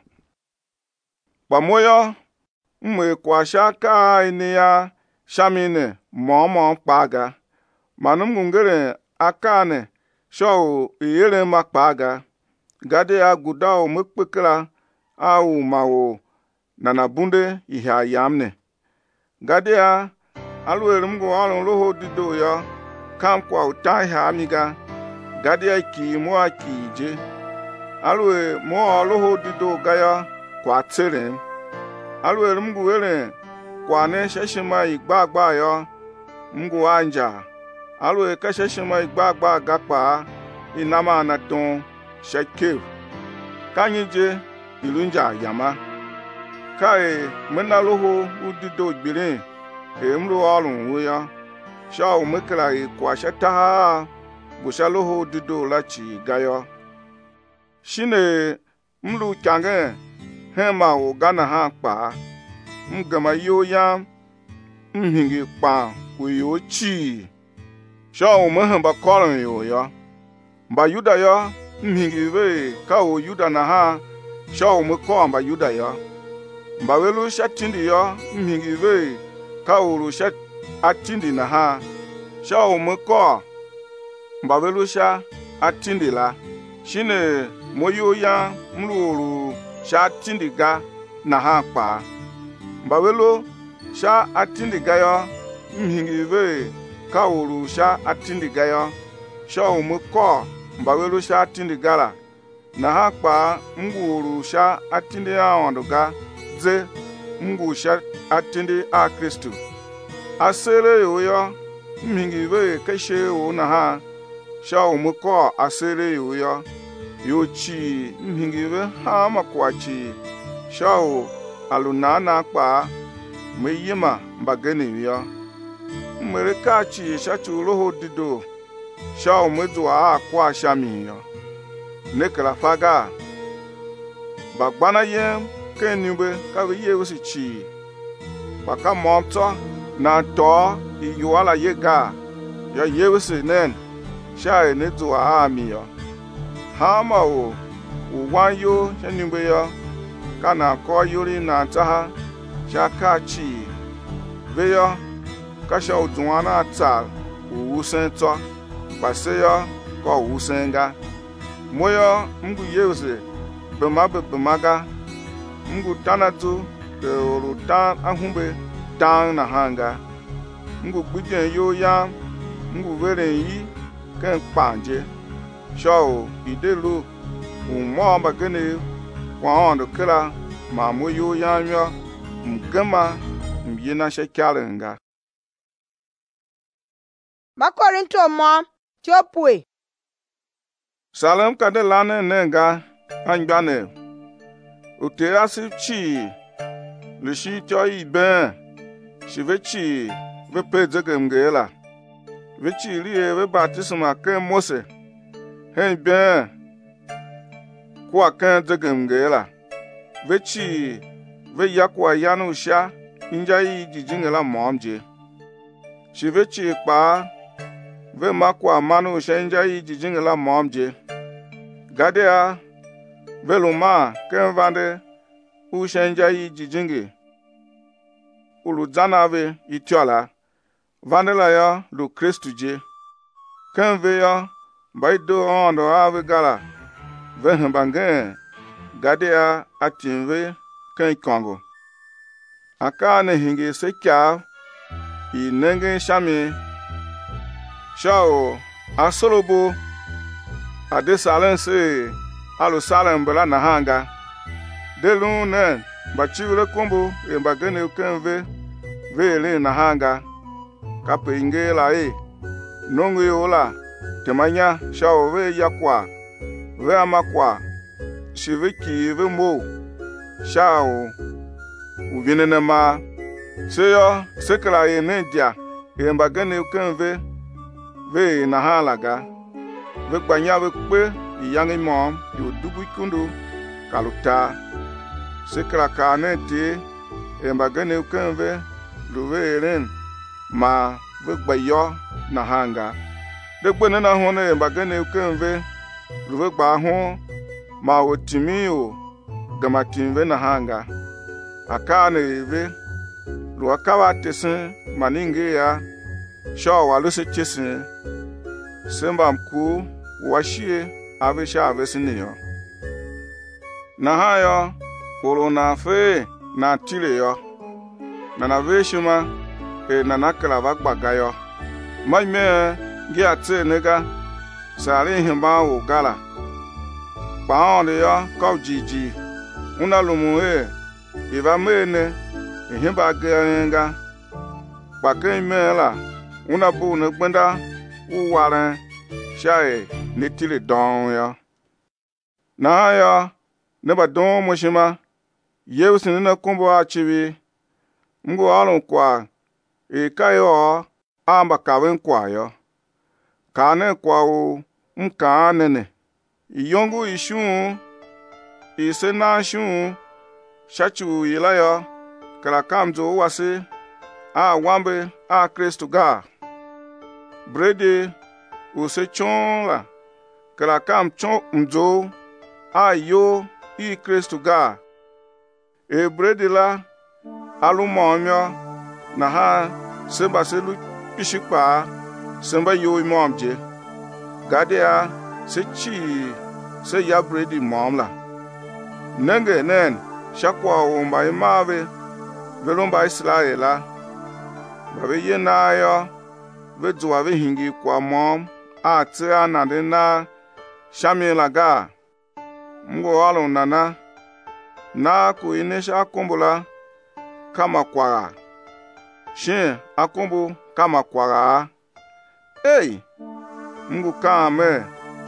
pamoyo mwe kwa shaka inia shamine momo paga manum ngere akane sho iyere makpaga gade aguda o mekpekra au mawo nana bunde ihe ayamne gade a alwerum go alon loho dido ya kam kwa utai ha amiga gadia ki mo akije alwe mo loho dido gaya kwa tere alwe mgu wele kwa ne sheshima igbagba yo mgu anja alwe ka sheshima igbagba gapa inama na ton shekev kanyije ilunja yama kai mena loho udido gbire emro alun woya shaw mekla kwa shata bushaloho dido lachi gayo shine mlu change hema o gana ha pa mgama yo ya mhingi pa kuyo chi shaw mehamba kolon yo ya ba yuda ya mhingi ve ka o yuda na ha shaw meko ba yuda ya ba welu shatindi ya mhingi ve ka o ru shat atindi na ha shaw meko mbabelusha atindila shine moyo ya mluru sha tindiga na ha pa mbabelo sha atindiga yo mhingive kauru sha atindiga yo sha umuko mbabelo sha atindigala na ha pa nguru sha atindi ya onduga ze ngu sha atindi a Kristu asere yo yo mhingive keshe o na ha shaw muko asere yuya yochi mhingive ha makwachi shaw alunana kpa meyima mbagene ya mmerekachi shachu roho dido shaw medwa akwa shami ya nekala faga bagbana ye kenube ka ye wosichi baka monto na to iyuala yega ya yewisi nen shae ne tuwa amiyo hama o uwanyo shenimbe yo kana ko yuri na taha shaka chi veyo kasha udwana tal uwusen to paseyo ko uwusenga moyo mgu yewse bemabe bemaga mgu tanatu de oru tan ahumbe tan na hanga mgu gbidien yo ya mgu were yi ken panje sho idelu umo bagene kwa ondo kira ma moyo ya myo mgema myina shekalenga Bakorinto mo tiopue Salem kade lane nenga angbane utera chi le shi toi ben shivechi ve pedzegengela vechi lie ve baptisma ke Mose hen ben kwa kan zegengela vechi ve yakwa yanu sha injai jijingela momje shivechi pa ve makwa manu sha injai jijingela momje gadea veluma ken vande u shenja yi jijingi ulu zanave itiola vandela ya lu Kristu je ken ve ya baido ondo ave gala ve hembange gadea atinve ken kongo aka ne hingi sekya i nenge shami shao asolobo ade salense alu salen bela na hanga delu ne bachiwele kombo e bagene kenve vele na hanga kape ingela e nongo yola temanya shao ve yakwa ve amakwa shiveki ve mo shao uvinene ma seyo sekla e nendia e bagene kenve ve na halaga ve kwanya ve kpe iyangi mom yo dubu kundu kaluta sekra kane te embagane kenve luweren ma ve gbayo na hanga de gbene na ho na embagane kenve luwe gba ho ma otimi o gamatinve na hanga akane eve luakawa tesen maninge ya sho waluse chesen semba mku washie avesha avesiniyo na hayo polo na fe na tile yo na na veshuma e na nakala vagbagayo maime gi ate nega sari himba wo gala paonde yo ko jiji una lumu e iva mene himba genga pakai mela una bu ne gbenda uware shae netile don ya na ya ne ba don moshima yewsin na kombo achiwi ngo alon kwa e kayo amba kawen kwa yo kane kwa o nka nene iyongu ishun isena shun shachu ilayo kala kamzo wase a wambe a Kristo ga brede ose chon la kala kam chon mzo ayo i Kristo ga e brede la alumomyo na ha seba selu ishikpa semba yo imomje gadea se chi se ya brede mom la nenge nen shakwa o mbai mave velomba Israela babe yena yo ve zuwa ve hingi kwa mom a tia na de na shamila ga mgo alo nana na ku inesha akombola kama kwara shin akombo kama kwara hey mgo kame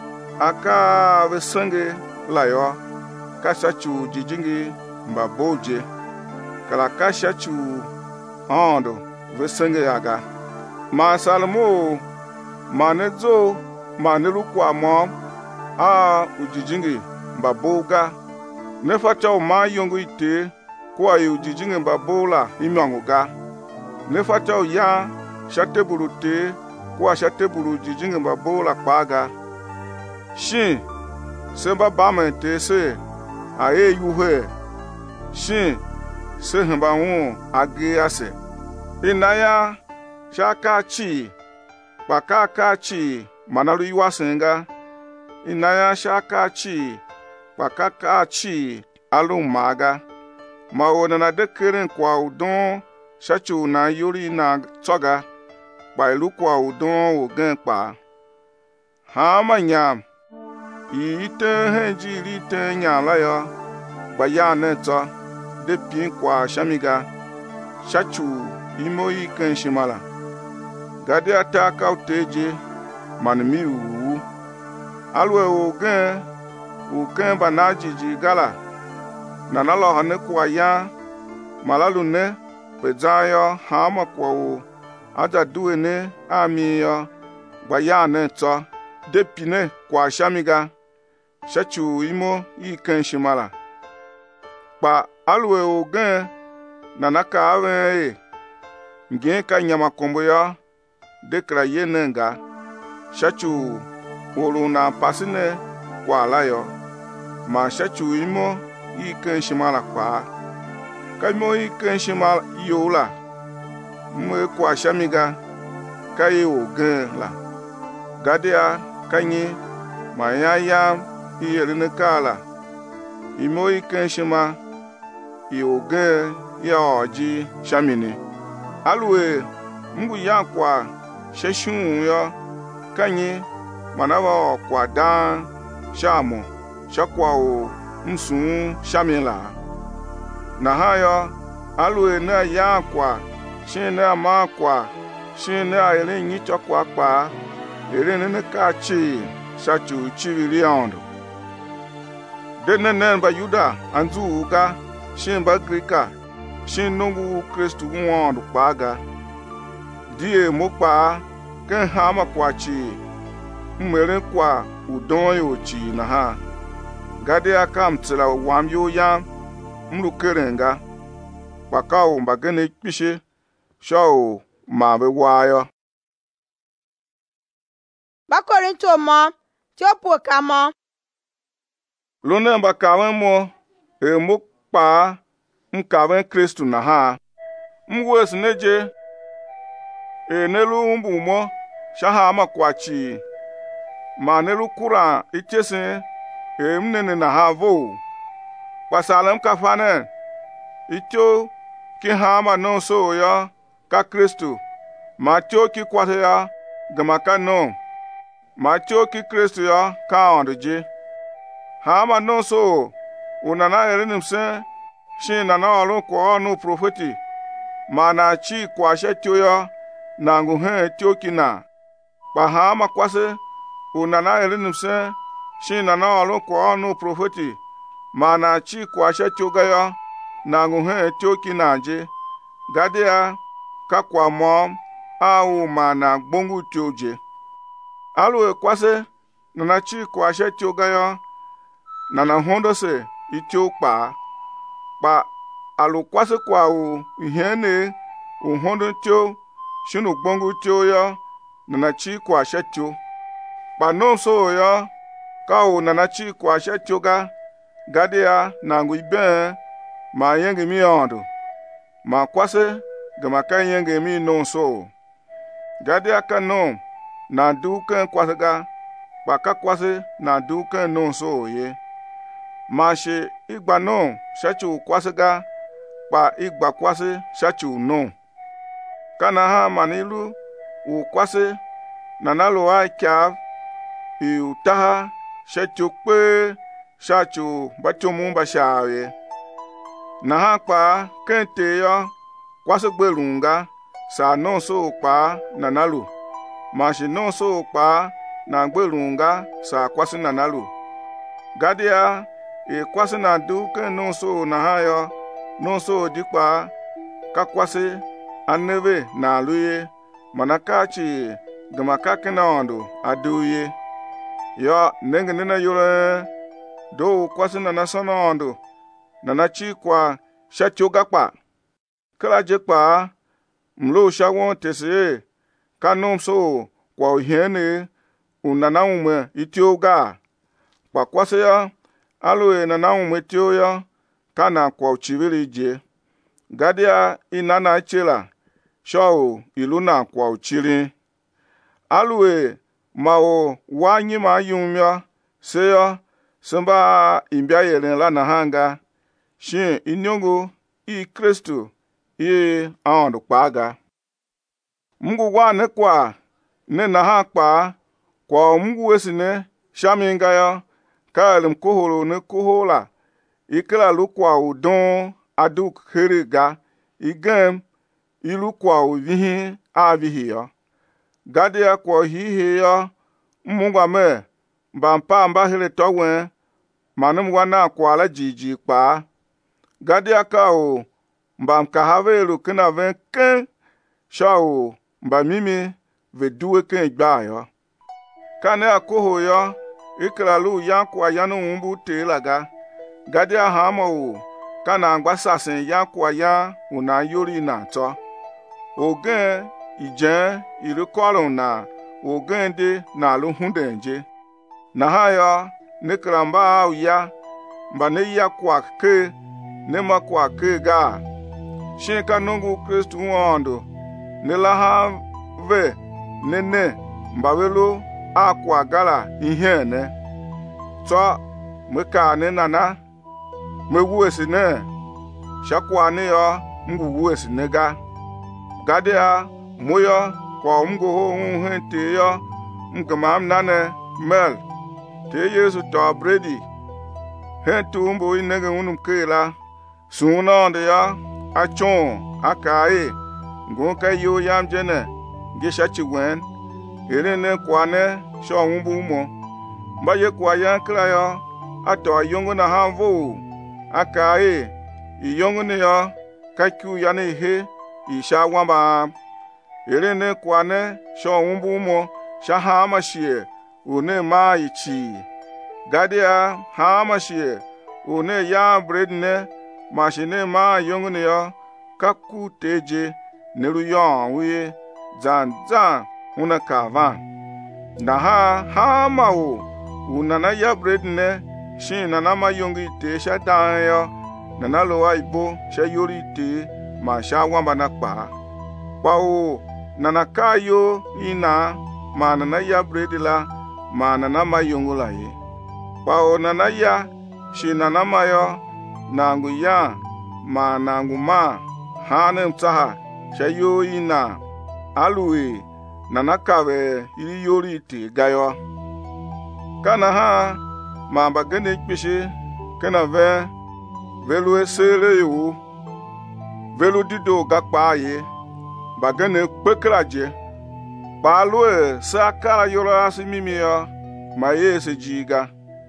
aka ve sange layo kashachu jijingi mbaboje kala kashachu ondo ve sange aga ma salmo manezo manelu kwa mom a ujijingi mbaboga nefacha ma yongo ite kwa ujijingi mbabola imyangoga nefacha ya shatebulu te kwa shatebulu ujijingi mbabola paga shin semba bama te se aye yuhe shin se hamba hu age ase inaya shaka chi Paka kachi manalu iwasenga. Inaya shakachi paka kachi alu maga. Ma wona na dekeren kwa udon shachu na yuri na toga. Ba ilu kwa udon ogen pa. Ha manyam. Ite henji lite nyala ya. Ba ya neto. De pin kwa shamiga. Shachu imo yi kenshimala. Gade ata kauteje manmi uwu. Alwe ogen ogen banajiji gala. Nanalo hane kwa ya malalu ne pezayo hama kwa o. Aja duwe ne ami yo baya ne to depine kwa shamiga. Shachu imo yi kenshimala. Pa alwe ogen nanaka awe e. Ngen ka nyama kombo ya dekra ye nenga. Shachu olu na pasine kwa layo. Ma shachu imo yi kenshimala kwa. Ka imo yi kenshimala yola. Mwe kwa shamiga. Ka ye ogen la. Gadea kanyi ma ya ya iyerine kala. Imo yi kenshima i ogen ya oji shamini. Alwe mbu ya kwa sheshun yo kanyi manawa kwa dan shamo shakwa o msun shamila. Na hayo alwe na ya kwa shin na ma kwa shin na ere nyi chokwa pa ere ne ka chi shachu chiri ondo. Denen ba Yuda anzu uga shin ba Grika shin nungu Kristu nwondo paga. Die mokpa ken hama kwa chi mmere kwa udon yo chi na ha. Gade akam tila wam yo ya mlukerenga. Pakao mbagene kpishe shao ma be wayo. Ba Korinto mo ti o po ka mo. Lone mba kawen mo e mokpa mkawen Kristu na ha. Mwes neje e nelu mbu mo shaha makwachi ma nelu kura itese e mnene na ha vo. Pasalem kafane ityo ki hama non so ya ka Kristu. Ma tyo ki kwate ya gamaka non. Ma tyo ki Kristu ya ka ondeje. Hama non so unana erinimse shi nana olu kwa onu profeti. Ma na chi kwa she tyo ya na nguhe tyo ki na. Pa hama kwase unana erinimse shi nana olu kwa onu profeti. Ma na chi kwa she tyo ga ya na nguhe tyo ki na je. Gadea ka kwa mo au ma na gbongu tyo je. Alwe kwase nana chi kwa she tyo ga ya nana hondo se ityo pa. Pa alu kwase kwa u ihene u hondo tyo shinu gbongu tyo ya nana chi kwa she tyo. Pa non so ya ka u nana chi kwa she tyo ga. Gadea na ngu ibe ma yenge mi ondo. Ma kwase gama ka yenge mi non so. Gadea ka non na duken kwase ga. Pa ka kwase na duken non so ye. Ma she igba non shachu kwase ga. Pa igba kwase shachu non. Kana ha manilu u kwase nanalo ai kyav i utaha shachu kwe shachu bachomu bashawe. Na ha pa kente yo kwase gberunga sa non so pa nanalu. Ma she non so pa na gberunga sa kwase nanalu. Gadea e kwase na du ken non so na ha yo non so dikpa ka kwase aneve na aluye manakachi gamaka kenando aduye. Yo nenge nena yore do kwase na nasonondo nana chi kwa shachoga pa. Kala je pa mlo shawon tese kanom so kwa uhene unana ume itioga. Pa kwase ya aloe nana ume itio ya kana kwa uchivili je. Gadea inana chela shao iluna kwa uchiri. alue ma o wanyi ma yumya seyo samba imbia yelen la na hanga shin inyongo i Kristo i aondu kpaga mungu wa ne kwa ne na ha kpa kwa mungu wesine shaminga ya kalem kohoro ne kohola ikela lukwa udon aduk heriga igem ilukwa uvihi avihi ya gadia kwa hihi ya mungwa me mbampa mba hele towen manum wana kwa la jiji kpa gadia ka o mbam ka havelu kina ven ken shao mba mimi ve duwe ken gba ya kane akoho ya ikela lu ya kwa yanu mbu te laga gadia hama o kana ngbasasin ya kwa ya una yori na to ogen ije irikoro na ogen de na lu hundenje na haya nikramba ya mba ne ya kwa ke ne ma kwa ke ga shinka nungu Kristu wondo ne la ha ve ne ne mba welo akwa gala ihe ne to meka ne nana mewu esine shakwa ne yo nguwu esine ga gadia moyo kwa mgo ho hente yo mgamam nane mel te Yesu to bredi hentu mbo inege unum kela suna de ya achon akae ngonka yo yam jene gisha chiwen erene kwane sho mbu mo mbaye kwa ya kra yo ato yongo na hanvo akae iyongo ne yo kaku ya ne he isha wamba erene kwane sho mbu mo shaha mashie une ma ichi gadia ha mashie une ya bredne mashine ma yongo ne yo kaku teje neru yon wi zan zan una kava na ha ha ma o una na ya bredne shin na na ma yongi te sha dan yo na na lo wa ibo sha yori te ma sha wamba na kpa pa o na na kayo ina ma na na ya bredila ma na na ma yongo la ye pa o na na ya shin na na ma yo na ngu ya ma na ngu ma ha ne mtaha sha yo ina alue na na kawe iri yori te gayo kana ha ma bagene kpishi kana ve velu esere yo velu dido gakpa ye bagene kpekraje balue sakara yoro asimimi ya ma ye se jiga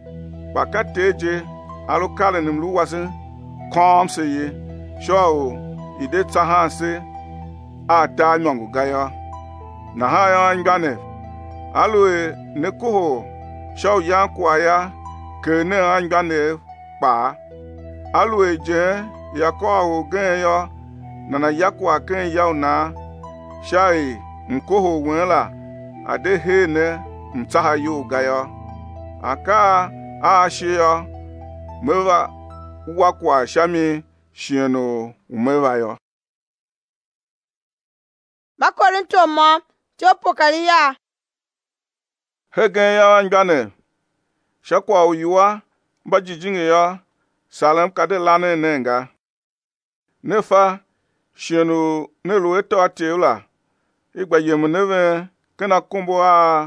bakateje alukale nimlu wasin kom se ye sho ide tahanse ata nyongu gayo na haya ngane alue nekoho sho ya kwa ya kene angane pa alue je ya ko gen yo na na yakwa ken ya na shai nkoho wenla ade he ne mtaha yo gayo aka a shia meva wakwa shami shieno umeva yo Bakorinto mo chopo kaliya hegen ya ngane shakwa uyuwa bajijinge ya salam kade lane nenga nefa shienu nelu eto atiula igba yemu neve kena kumbo a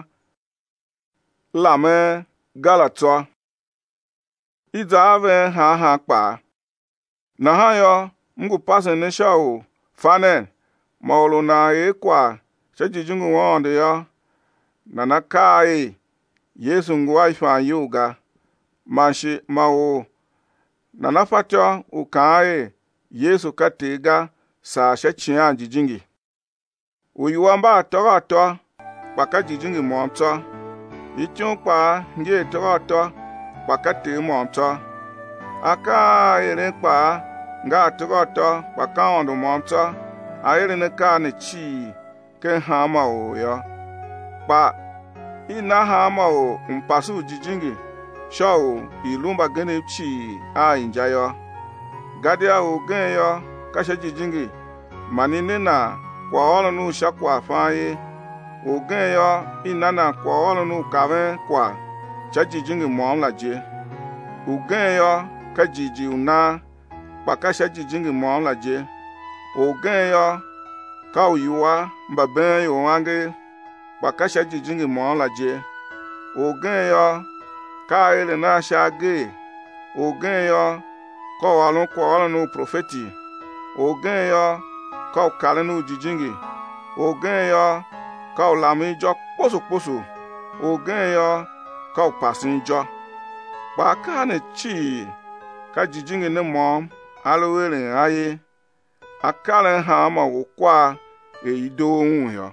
lame galatwa iza ave ha ha kpa na ha yo mgu pase ne shao fanen maulu na ekwa shajijingu wonde yo na na kai Yesu ngwa ifa yuga mashi mawo na na fatyo ukae Yesu katega sa shachia jijingi uyuamba toga to baka jijingi momto ichunpa nge toga to baka te momto aka erenpa nga toga to baka ondo momto ayere ka ne chi ke hama o yo pa ina hama o mpasu jijingi shao ilumba gene chi a injayo gadia o gen yo kasha jijingi manine na kwa ono nu shakwa faye ogen yo inana kwa olunu kaven kwa chaji jingi mom la je ogen yo ka jiji una paka chaji jingi mom la je ogen yo ka uyuwa mbaben yo wange paka chaji jingi mom la je ogen yo ka ele na shage ogen yo ka walun kwa olunu profeti ogen yo ka kalenu jijingi ogen yo ka lami jo poso poso ogen yo ka pasin jo pa ka ne chi ka jijingi ne mom alowere aye akale ha ma kwa e ido ohun yo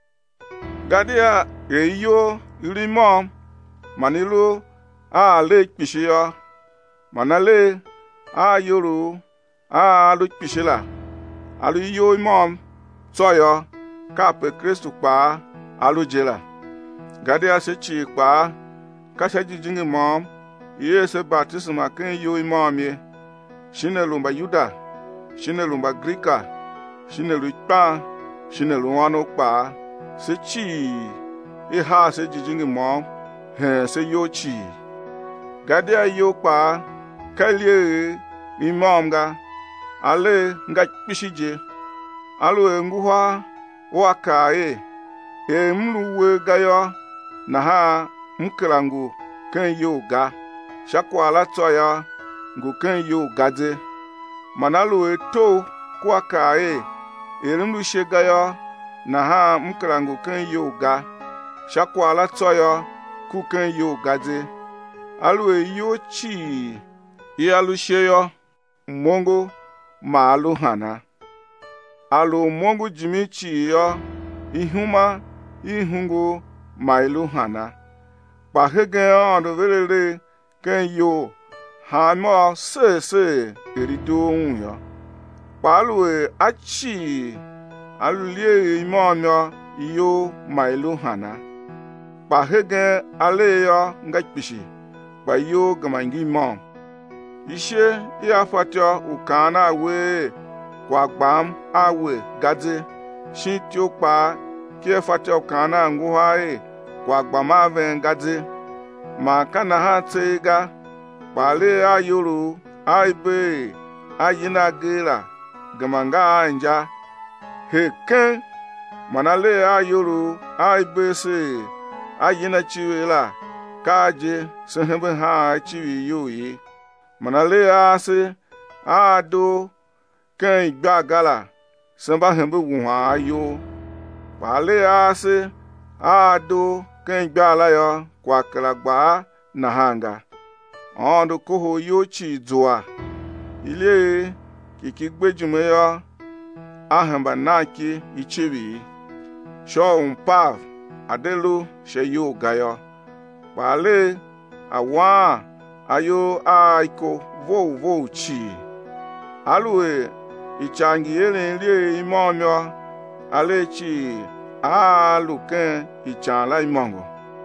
gadia e yo iri mom manilu a le pishi yo manale a yoru a lu pishi la alu yo mom so yo ka pe Kristu pa alu jela gadia se chi pa ka se jijingi mom ye se baptisma ken yo mom ye shine lumba yuda shine lumba grika shine lu pa shine lu wano pa se chi e ha se jijingi mom he se yo chi gadia yo pa kalie imam ga ale nga pishije alu nguwa waka e e mluwe gayo na ha mkrangu ken yo ga shakwala toya ngu ken yo gade manalu to kwaka e e mlu shegayo na ha mkrangu ken yo ga shakwala toya ku ken yo gade alu yo chi e alu sheyo mongo ma alu hana alu mongo jimichi yo ihuma ihungu ma ilu hana pa hege ondo velele ken yo ha mo se se erido ohun yo pa alu e achi alu lie imo yo iyo ma ilu hana pa hege ale yo ngapishi pa yo gamangi mo ishe ya fatio ukana we kwa gbam awe gade shi ti o pa ki e fatio kana nguha e kwa gbam ave gade ma kana ha tega pale ayuru aibe ayina gela gamanga anja heken manale ayuru aibe se ayina chiwela kaje sehebe ha chiwi yoyi manale ase ado ken igba gala samba hembe wuha ayo pale ase ado ken igba la yo kwa kalagba na hanga ondo koho yo chi zoa ile kiki gbejume yo ahamba naki ichibi sho unpav adelu she yo gayo pale awa ayo aiko vo vo chi alue ichangi ele lie imomyo alechi aluken ichanla imongo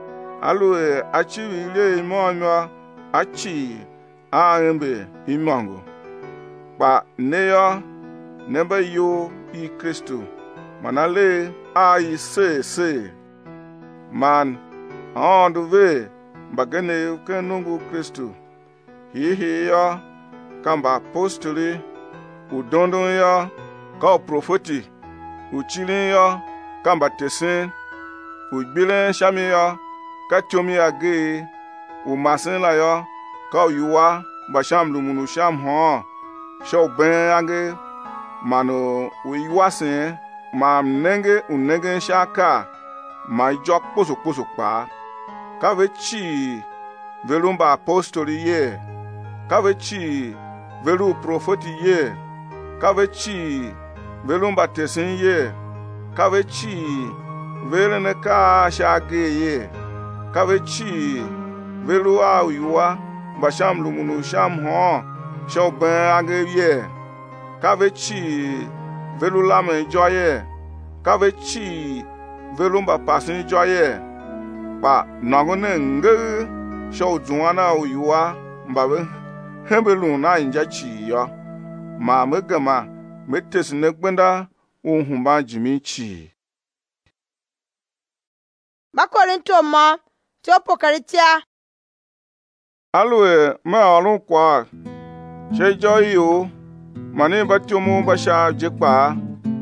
alue achi lie imomyo achi aembe imongo pa neyo nebe yo i Kristu manale ai se se man ondu ve bagene kenungu Kristu hihi yo kamba apostoli udondon yo ka profeti uchili yo kamba tesin ugbile shami yo ka chomi age umasin la yo ka yuwa basham lumunu sham ho sho ben age mano uiwasin ma nenge unenge shaka ma jok poso poso pa kave chi velumba apostoli ye kave chi velu profeti ye kave chi velumba tesin ye kave chi velene ka shage ye kave chi velu ayuwa basham lumunu sham ho sho ben age ye kave chi velu lame joye kave chi velumba pasin joye pa nagone nge sho juana uyuwa mbabe hebelu na inja chi yo ma megama metes negbenda ohun ba jimi chi Ba Korinto mo ti o pokaritia. Alwe me alun kwa. She joyo mani batumu basha jikpa.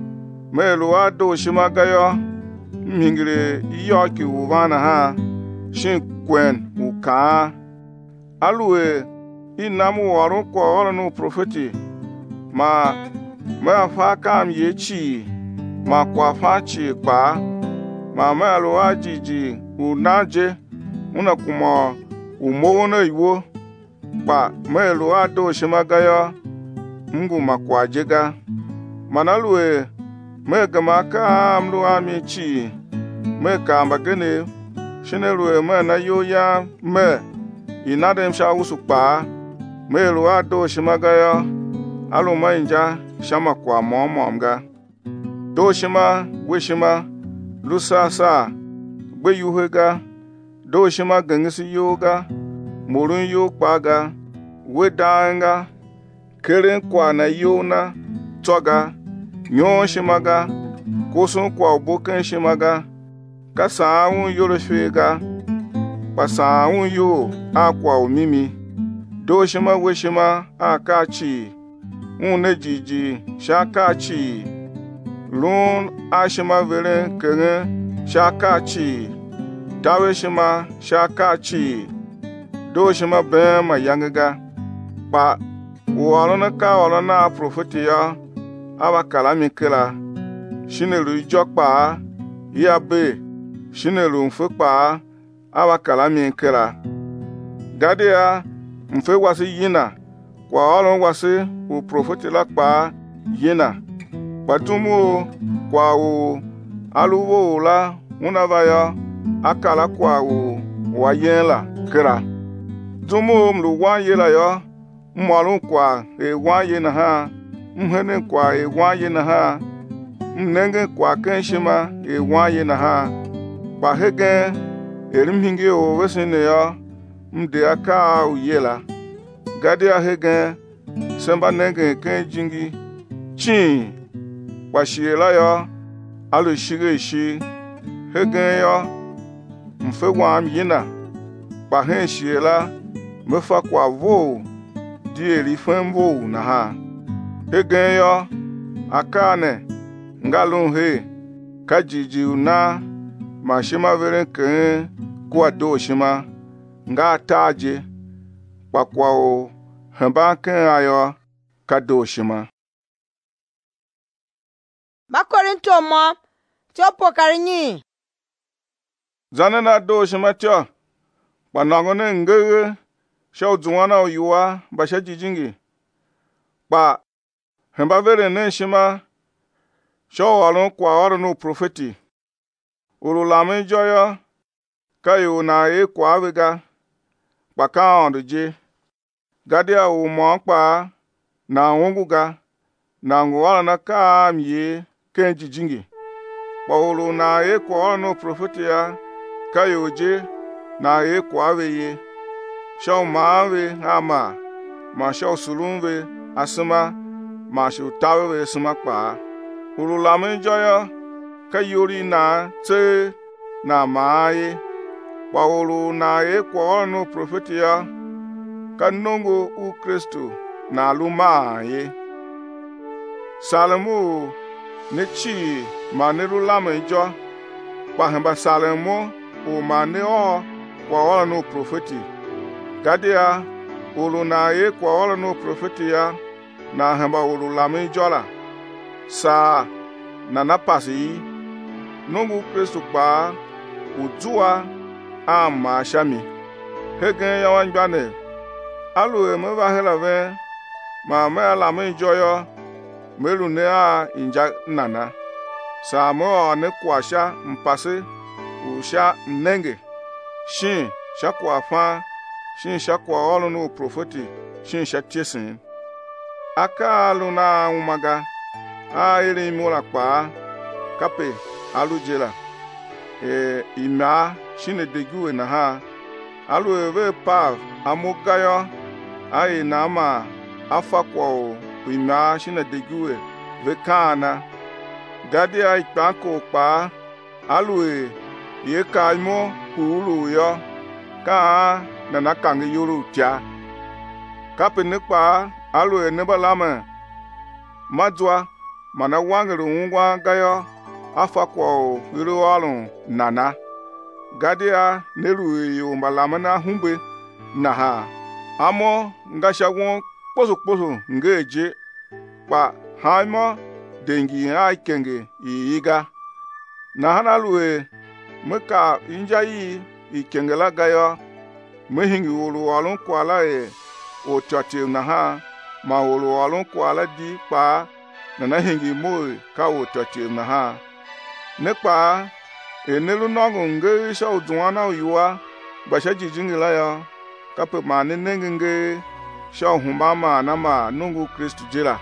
Me luwa do shimagayo mingire iyo ki uvana ha shin kwen uka. Alwe inamu alun kwa alanu profeti ma me afa kam yechi ma kwa fachi pa ma me luwa jiji unaje una kuma umona iwo pa me luwa do shimagayo mungu makwa jega manalwe me gama ka amlu amichi me ka mbagene shinelwe me na yoya me inadem sha usukpa me luwa do shimagayo alu mainja shama kwa momomga do shima wishima lusasa gbe yuhega do shima gangisi yoga murun yo kpaga wedanga keren kwa na yona toga nyon shimaga kosun kwa boken shimaga kasaun yorofega pasaun yo akwa omimi do shima weshima akachi une jiji shakachi lun ashima veren kere shakachi dawe shima shakachi do shima bema yangaga pa walona ka walona profeti ya aba kalami kela shinelu jokpa ya be shinelu mfukpa aba kalami kela gade ya mfe wasi yina kwa olon wasi u profeti la pa yina patumu kwa u aluwo la unavaya akala kwa u wayela kera tumu mlu wayela yo mmalun kwa e waye na ha mhene kwa e waye na ha mnenge kwa kenshima e waye na ha pa hege erimhinge o wesene ya mde aka uyela gade a hege semba nenge ken jingi chin pa shiela ya alu shige shi hege ya mfe wam yina pa hen shiela mefa kwa vo di eri fembo na ha hege yo akane ngalun he kajiji una mashima veren ke kwa do shima nga taje pakwa o hamba ken ayo kado shima Ba Korinto mo ti o pokarinyi zanana do shima tyo panangone ngege shau zuwana yuwa basha jijingi pa hamba veren ne shima shau alon kwa oronu profeti urulame joyo kayo na e kwa vega paka ondje gadia u mo pa na wonguga na ngwala na ka mie kenji jingi pawulu na e kwa no profeti ya kayo je na e kwa veye shau mawe ama ma shau sulunve asma ma shau tawe sma pa urulame joyo kayori na te na maaye pawulu na e kwa no profeti ya kanongo u Kristo na alumaye salemu nechi maniru lamejo pahamba salemu o maneo kwa wala no profeti gadia ulu na e kwa wala no profeti ya na hamba ulu lamejo la sa na napasi nongo Kristo pa udua ama shami hege ya wanjane alu me va hela ve ma me ala me joyo melu ne a inja nana sa mo ne kwasha mpase usha mnenge shin shakwa fa shin shakwa olu no profeti shin shatiesin aka alu na umaga a iri mola pa kape alu jela e ima shine deguwe na ha alu eve pa amugayo ai na ma afa kwa o ima shine deguwe vekana gadi ai panko pa alu e ye kai mo kulu yo ka na na kangi yuru tia kape nikpa alu e ne balame madwa mana wangru ngwa gayo afa kwa iru alu nana gadia neru yo balame na humbe na ha amo ngasha won poso poso ngeje pa haimo dengi ai kenge iiga na hanaluwe meka injai ikengela gayo mehingi wulu walun kwala e o tati na ha ma wulu walun kwala di pa na na hingi mo ka o tati na ha ne pa enelu nongo nge sha udwana yuwa basha jijingila ya kape mane nenge sha humba ma na ma nungu Kristu jila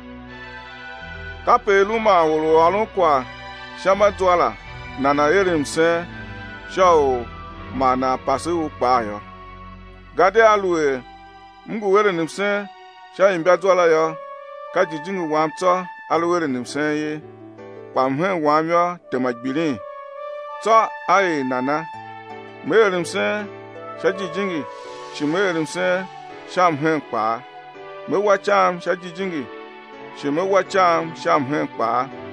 kape luma wulu walun kwa shama twala na na yerimse shao mana pase ukpa yo gade alue mgu were nimse sha imbia twala yo ka jijingu wamto alu were nimse ye pamhe wamyo temajbilin to ai nana merimse sha jijingi shimerimse shamhe pa me wacham sha jijingi shime wacham shamhe pa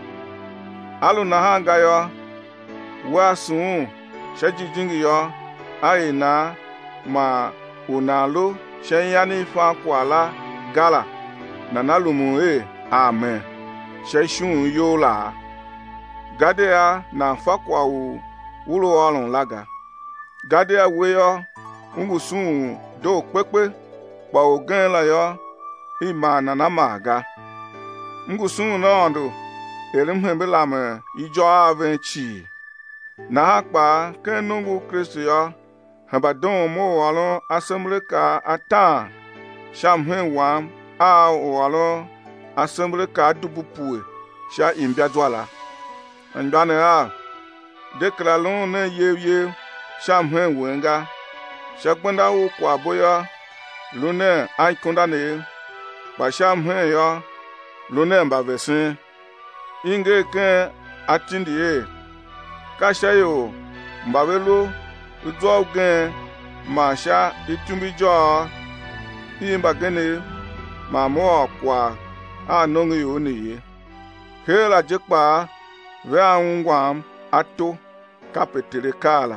alu na hanga yo wa sun shaji jingi yo ai na ma unalu shenyani fa kwala gala na nalumu e amen sheshun yola gadea na fa kwa u ulo olun laga gadea we yo ngusun do pepe pa ogan la yo imana na maga ngusun no ndo erimhembe lame ijo avenchi na hakpa kenungu Kristu yo habadon mo walo assemble ka ata shamhen wam a walo assemble ka dubupue sha imbia dwala andane a deklalon ne yeye shamhen wenga shagbanda wo kwa boya lune ai kondane ba shamhen yo lune mbavesin inge ke atindie kashayo mbabelu udzo gen masha itumbijo imba gene mamo kwa anongi oni hela jekpa ve angwam ato kapetere kala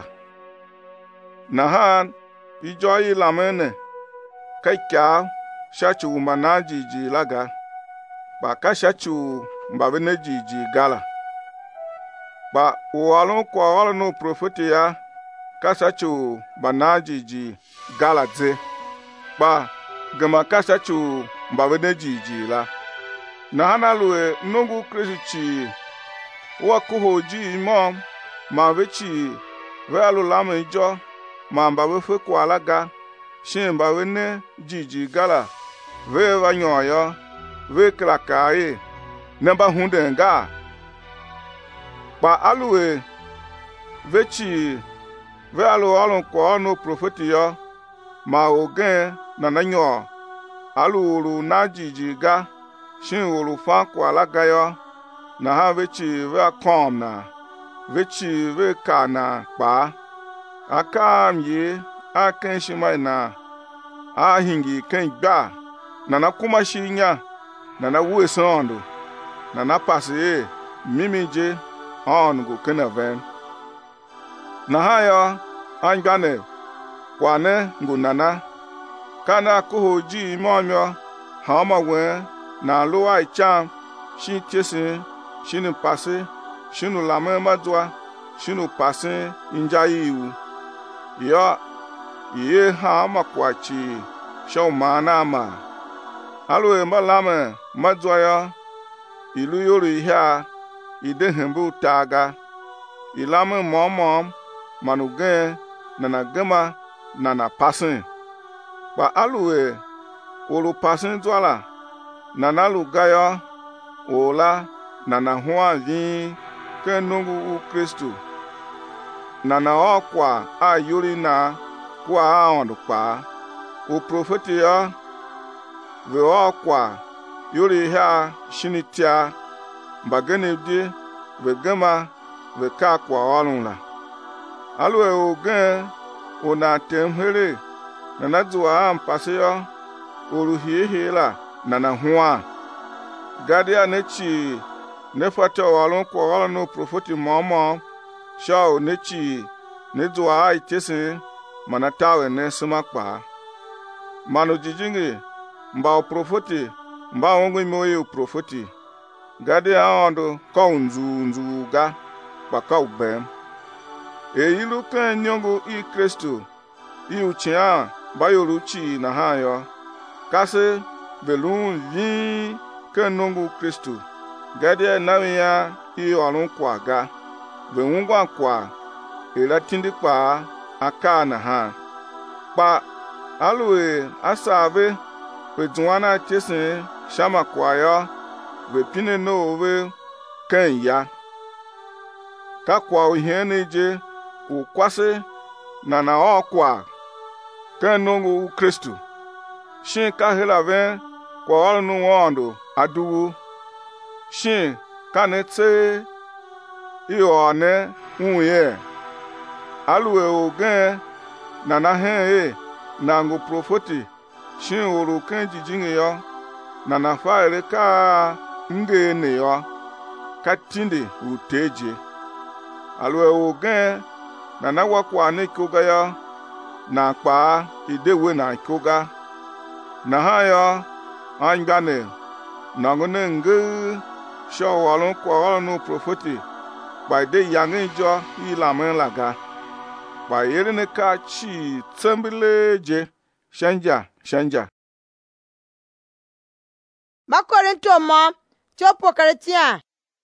nahan ijo ilamene kaikya shachu manaji ji laga ba kashachu mbabene jiji gala ba walon kwa walon no profeti ya kasachu banaji ji gala ze ba gama kasachu mbabene jiji la na hanaluwe nungu Kristi wa kuhoji imam ma vechi ve alulama ijo ma mbawe fe kwa laga shin mbawe ne jiji gala ve vanyoyo ve klakaye namba hundenga pa aluwe vechi ve alu alun ko no profeti yo ma ogen na nanyo aluru na jijiga shin uru fa kwa laga yo na ha vechi ve akom na vechi ve kana pa akam ye aken shimai na ahingi ken gba na na kuma shinya na na wuwe sondo na na pase mimi je on go kenaven na hayo angbane kwane ngo nana kana kuhoji momyo hama we na lo ai cham shi tese shinu pase shinu lame madwa shinu pase injaiu yo ye hama kwachi show mana ma alo e malame madwa ya ilu yori ha ide hembu taga ilame momom manuge nana gema nana pasin ba aluwe olu pasin twala nana lugayo ola nana huwa vi kenungu u Kristu nana okwa ayuri na kwa aondukpa u profeti ya ve okwa yuri ha shinitia mbagene di ve gema ve ka kwa olunla alwe ogen ona temhere na na zuwa ampasio oruhie hela na na huwa gadia nechi nefato walon ko walon no profeti momo shao nechi ne zuwa itese manatawe ne sumakpa manu jijingi mba profeti mba wongo moye profeti gadia ondo ko nzu nzu ga baka ube e ilu kan nyongo i Kristo i uchia bayoruchi na hayo kase belun yi kan nongo Kristo gadia nawia i olun kwa ga bewungwa kwa ila tindi kwa aka na ha pa alwe asabe pedwana tese shama kwa yo be pine no we kan ya ka kwa ihe na-eje ukwase na na ọkwa ka nongo Kristo shin ka helave kwa ọnụ wondo aduwu shin ka nete ione unye alwe ogen na na he na ngo profeti shin uru kan jijinge yo na na faere ka nge ne yo ka tindi uteje alwe ogen na na wakwa ne koga ya na pa idewe na koga na ha ya angane na ngone nge sho walon kwa walon profeti by de yange jo ilamen laga by yere ne ka chi tsembeleje shanja shanja Makorinto mo chopo karitia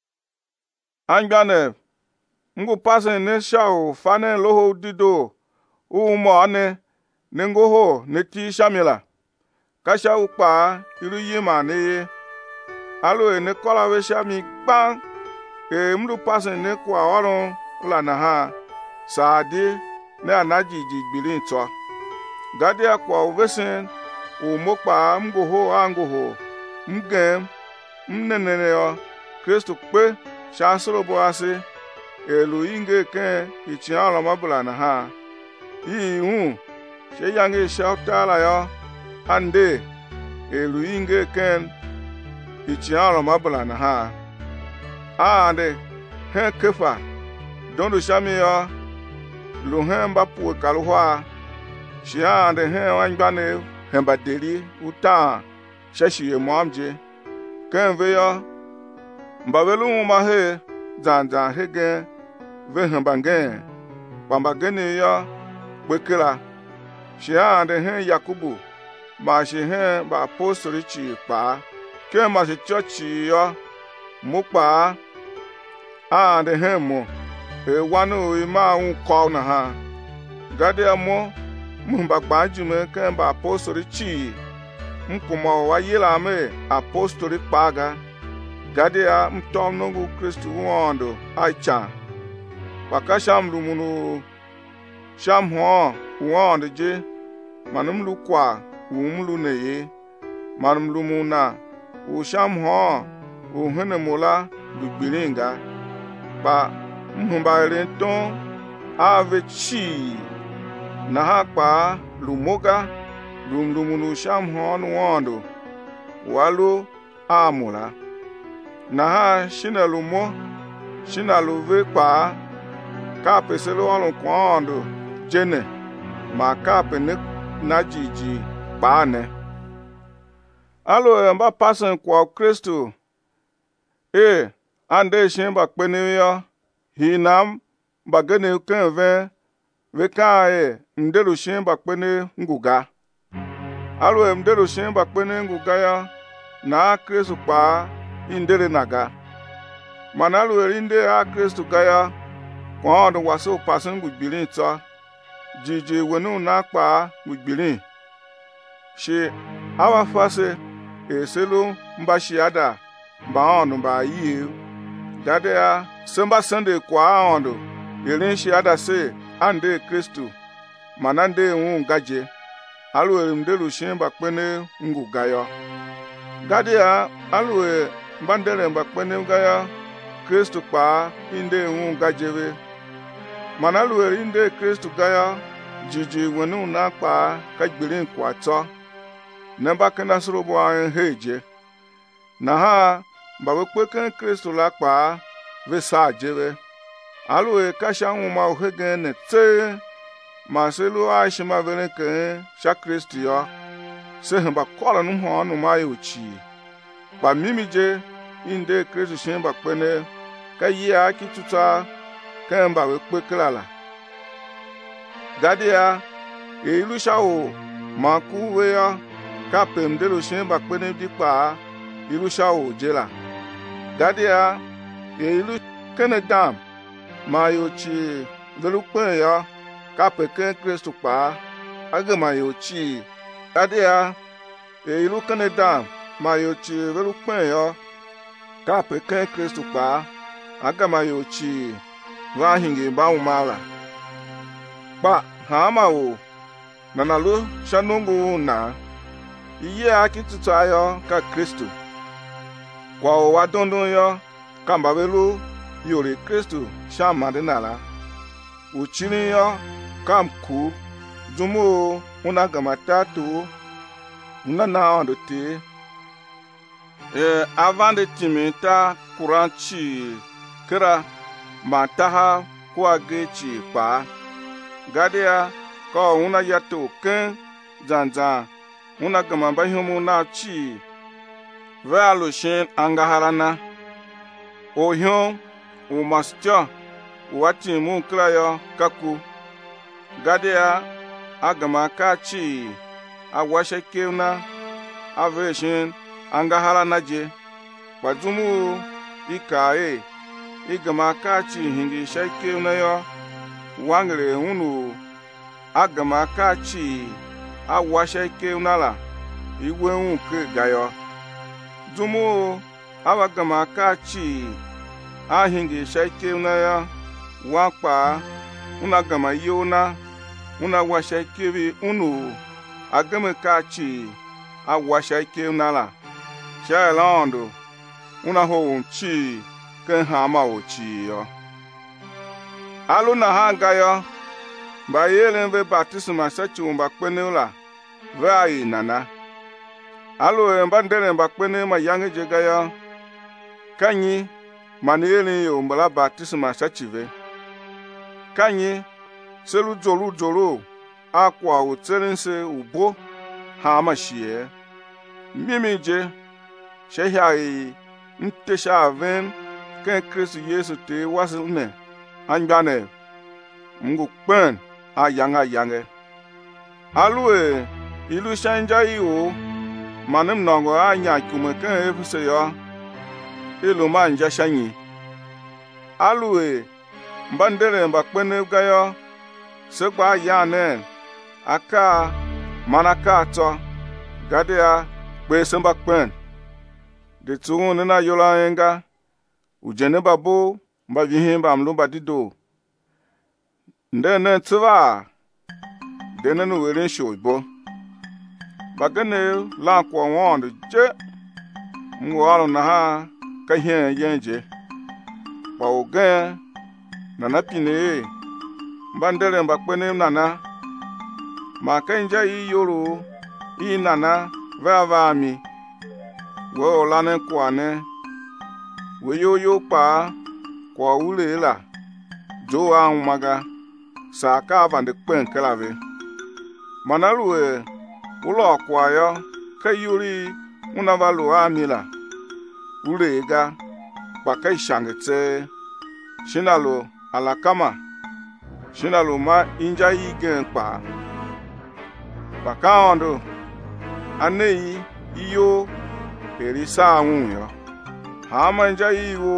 angane ngu pasen ne shao fane loho dido umo ane nengo ho neti shamila kasha ukpa iru yima ne alo ene kola we shami bang e mdu pasen ne kwa waron la na ha saadi ne anaji jigbili to gade akwa uvesen umokpa mgo ho ango ho mgem mnenene yo Kristo pe shasoro bo ase elu inge ke ichi ala mabula na ha ihu she yange shautala yo ande elu inge ken ichi ala mabula na ha ande he kefa dondo shami yo lu hemba pu kaluwa shi ande he wangbane hemba deli uta shashi emamje kenve yo mbavelu ma he zanzan hege vehan bangen bambagene ya bekela shia de hen Yakubu ma shi hen ba apostoli chi pa ke ma shi church ya mu pa a de hen mo e wanu i ma un ko na ha gade mo mu ba gbaju me ke ba apostoli chi mkumo wa yela me apostoli paga gade ya mtom nongu Kristo wondo aicha wakasham lumunu sham ho wondo je manum lu kwa umlu neye manum lumuna u sham ho u hene mola lugbiringa ba mhumba renton ave chi na hakpa lumoga lumlumunu sham ho wondo walu amula na ha shinalumo shinaluve pa ka peselo alon kwando jene ma ka pene na jiji pa ne alo mba pasen kwa Kristo e ande shimba pene yo hinam bagene kenve ve ka e ndelu shimba pene nguga alo ndelu shimba pene nguga ya na Kristo pa indere naga manalu erinde a Kristo gaya kwa ndo waso pasen gbirin to jiji wenu na pa gbirin she awa fase eselu mbashiada ba onu ba yi dade ya semba sende kwa ondo erin shiada se ande Kristo manande wu gaje alu erimdelu shimba pene ngugayo dade ya alu mbandere mbakpene gaya Kristo pa inde wu gajewe mana luere inde Kristo gaya jiji wenu na kpa ka gbirin kwato na ba kana suru bo an heje na ha ba we pe kan Kristo la kpa ve sa jebe alue ka shanwu ma o hegen ne tse ma se lu a shima vere ke sha Kristo yo se ba kola nu ho nu ma yo chi ba mimi je inde Kristo shin ba pene ka yi a ki tuta kan ba we pe klala gadia e ilu sha o ma ku we ya ka pem de lo shin ba pene di pa ilu sha o jela gadia e ilu kene dam ma yo chi velu pe ya ka pe ken Kristo pa aga ma yo chi gadia e ilu kene dam ma yo chi velu pe ya ka pe ken Kristo pa aga ma yo chi wa hingi ba umala ba ha ma o na na lu shanungu na iye akitutu ayo ka Kristo kwa o wa dondon yo ka mbabelu yori Kristo sha madinala uchini yo kam ku jumu una gamata tu una na ondo te e avant de timita kuranchi kira mataha kwa gechi pa gadia ko una yato ken zanza una gamamba humu na chi valo shin angaharana o hyon o mastya wati mu krayo kaku gadia agama kachi awashe keuna aveshin angaharana je bajumu ikae igama kachi hingi shaikeuna yo wangre unu agama kachi awashe keuna la iwe unke gayo jumu awagama kachi ahingi shaikeuna ya wakpa una gama yona una washe kevi unu agama kachi awashe keuna la shailando una ho unchi ken ha ma ochi yo alu na ha ga yo ba yelen ve baptisma sachi umba kpenula va inana alu e mba ndere mba kpene ma yange je ga yo kanyi maniyeli yo mbala baptisma sachi ve kanyi selu jolu jolu akwa utserense ubo ha ma shie mimi je shehai ntesha aven ken Kristo Yesu te wasne angbane mungu pen ayanga yange alue ilu shanja yo manem nongo anya kume ken efuse yo ilu manja shanyi alue mbandere mbakpene gayo segba yane aka manaka to gadea pe sembakpen de tun na yola enga ujene babo mba vihin ba mlumba dido ndene twa dene no were shoibo bagane la kwa wond je ngwalo na ha ka hien yenje ba oge na na pine mbandere mbakpene nana ma kenja yi yoro yi nana va va mi wo olane kwane we yo yo pa kwa ule la jo an maga sa ka van de pen kelave manalue ulo kwa yo ka yuri una valo amila ule ga pa kai shangete shinalo alakama shinalo ma inja yi gen pa pa ka ondo anei iyo perisa anwuyo hama nja iwo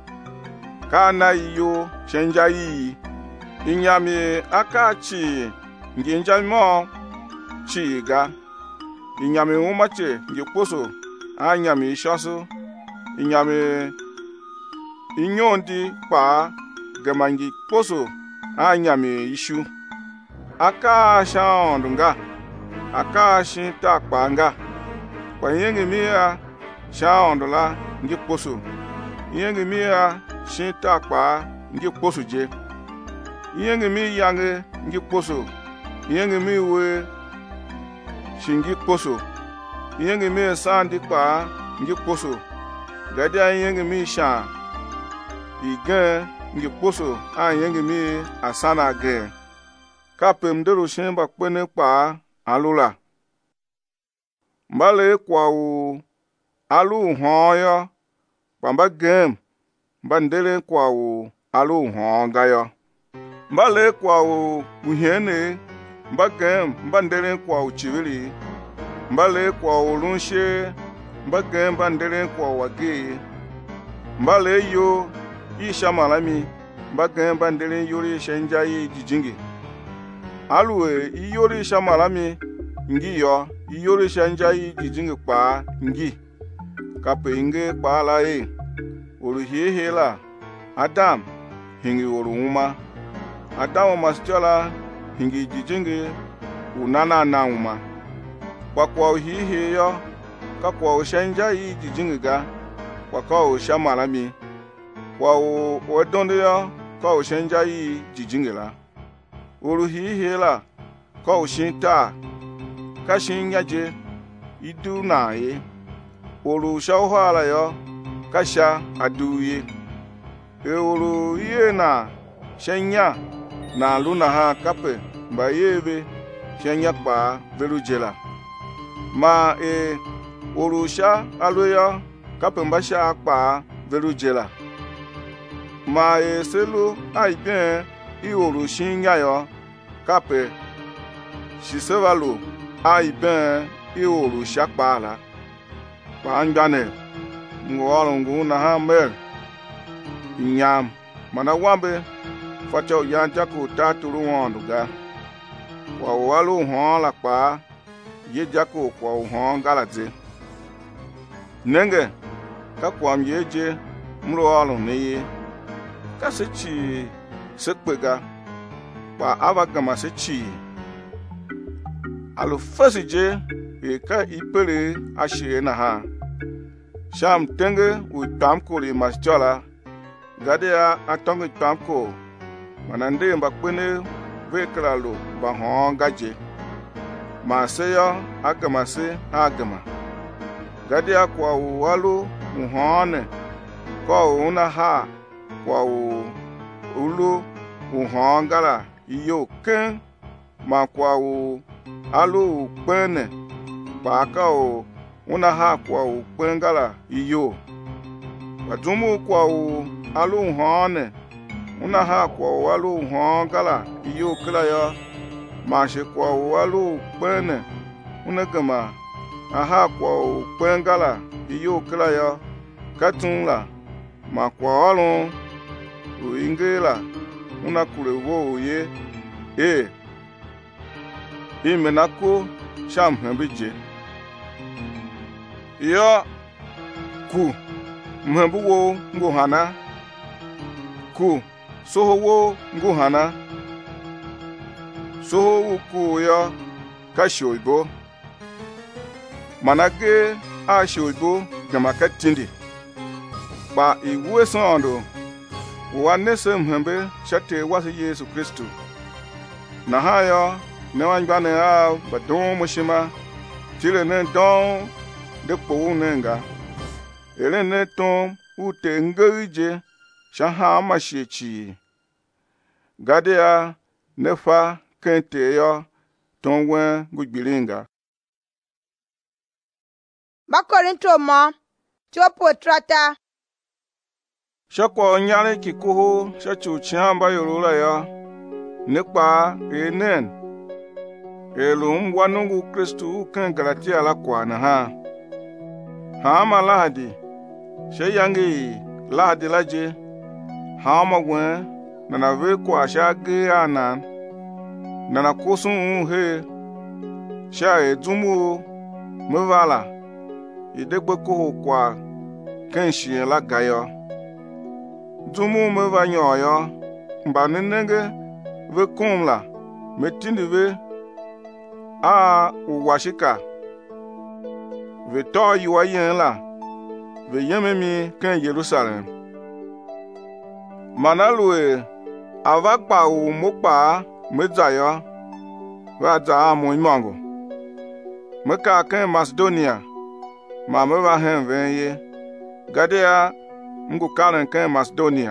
kana iyo chenja yi inyami akachi nginja mo chiga inyami umache ngikposo anyami shoso inyami inyondi pa gamangi poso anyami ishu aka shaondunga aka shinta panga kwa yengi mia shaondola ngi poso yengi mia shinta pa ngi poso je Yenge mi yange ngi poso. Yenge mi we shingi poso. Yenge mi sandi pa ngi poso. Gadi a yenge mi sha. Igen ngi poso a yenge mi asana ge. Kapem dero shemba kwene pa alula. Mbale kwa u alu hoyo. Pamba gem. Mbandele kwa u alu honga yo. Mbale kwa u muhene. Mbagem mbandele kwa u chivili. Mbale kwa u lunshe. Mbagem mbandele kwa wage. Mbale yo isha malami. Mbagem mbandele yori shenja yi jijingi. Alue iyori isha malami ngi yo. Iyori shenja yi jijingi pa ngi. Kape inge pa la e. Uru hiye hela. Adam hingi uru uma. Adam masjola hingi jijingi unana na uma. Kwa kwa uhihe yo. Ka kwa ushenja yi jijingi ga. Kwa kwa usha malami. Kwa uwedonde yo. Ka ushenja yi jijingi la. Uru hihe la. Ka ushinta. Ka shinyaje. Idu na e. Uru shauhala yo. Kasha aduye. E uru iye na shenya na luna ha kape mba yebe shenya pa verujela. Ma e uru sha aluya kape mba sha pa verujela. Ma e selu aibien i uru shinya yo kape shisevalo aibien i uru sha pa la. Pa angbane. Ngwalungu na ha mer. Inyam. Mana wambe. Facho yanja ku taturu wanduga. Kwa walu hon la pa. Ye jako kwa hon galaze. Nenge. Ka kwam yeje. Mro alu neye. Ka sechi. Sekpega. Pa avagama sechi. Alu fasije. E ka ipere ashe na ha. Sham tenge u tamko li masjola. Gadea atongi tamko. Manande mbakpene vekralo bahon gaje. Maseya agama se agama. Gadea kwa uwalu uhone. Kwa una ha. Kwa u ulu uhongala iyo ken. Ma kwa u alu upene. Baka u una ha kwa u kwengala iyo. Wadumu kwa u alu hone. Una ha kwa u alu hongala iyo kila ya. Mashe kwa u alu kwene. Una gama. Aha kwa u kwengala iyo kila ya. Katunla. Ma kwa alu. U ingela. Una kule wo ye. E. Imenako. Sham hembije. Yo ku mhembu wo nguhana. Ku soho wo nguhana. Soho ku yo kashoibo. Manage a shoibo gamaka tindi. Ba iwe sondo. Wanese mhembe shate wasi Yesu Kristu. Na hayo newanjbane a badon mushima. Tile ne don. De pou nenga. Ele ne tom ute ngerije. Shaha mashechi. Gadea nefa kente yo. Tongwen gujbilinga. Bakorinto mo. Chopo trata. Shakwa nyale kikuhu. Shachu chamba yorula ya. Nekpa enen. Elum wanungu Kristu ken Galatia la kwa na ha. Hama lahadi. She yangi lahadi laje. Hama gwen. Nana ve kwa shage anan. Nana kosun he. Sha e dumu. Mevala. Idekbe kuhu kwa. Kenshi la gayo. Dumu meva nyoyo. Mba nenenge. Ve kumla. Metindi ve. A uwashika. Ve to yuwa yen la. Ve yeme mi ken Jerusalem. Manalwe ava kpa u mukpa mezayo va za mu imango meka ken Macedonia ma me va hen venye gadea ngu karen ken Macedonia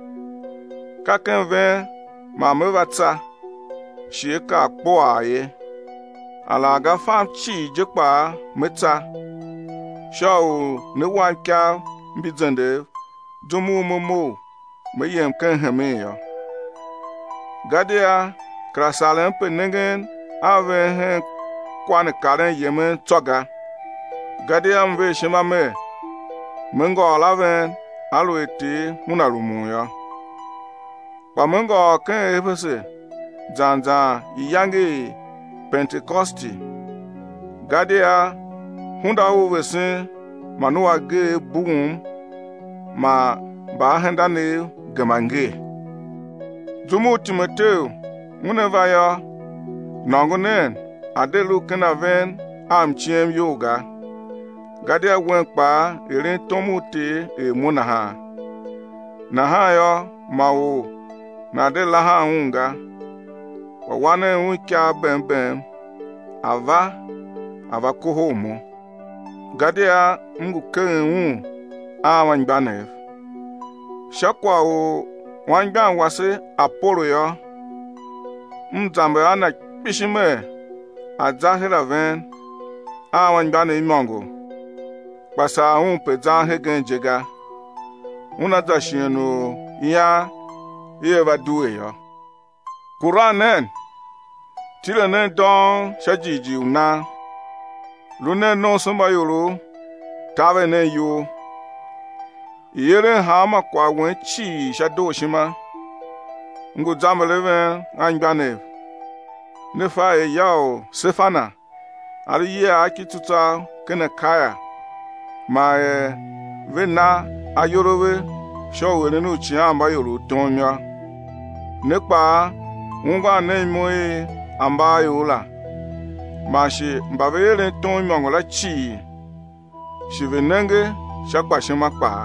ka ken ven ma me va tsa shi ka kpo aye ala ga fam chi jekpa meta shaw ne wan ka mbizende dumu momo me yem ken heme yo gadea krasalen penengen ave hen kwan karen yemen toga gadea mve shema me mengo alaven alo eti munarumu yo pa mengo ken efese zanza iyange Pentecosti gadea hunda ovese manuwa ge bugum ma ba henda ne gemange Zumu Timoteo muneva ya nangonen adelu kenaven am chiem yoga gadea wenkpa erin tomuti e munaha na ha yo mawo na de la ha unga wawane unka bembem ava ava kohomo gadea ngu kenwu a wangbane shakwa o wangban wase aporo yo mzambe ana pishime azahira ven a wangbane imongo pasa un pezan hegen jega una dashienu ya yeva duwe yo Kuranen tilenen don shajiji una lune non sumba yoro tave ne yo yere hama kwa wen chi shado shima ngu zameleven angbane ne fa e yao Stefana ari ye akituta kene kaya ma e vena ayorowe showere no chi amba yoro tonya nekpa Unga ne moe amba yola mashi mbavele ton mongola chi shivenenge shakpa shimakpa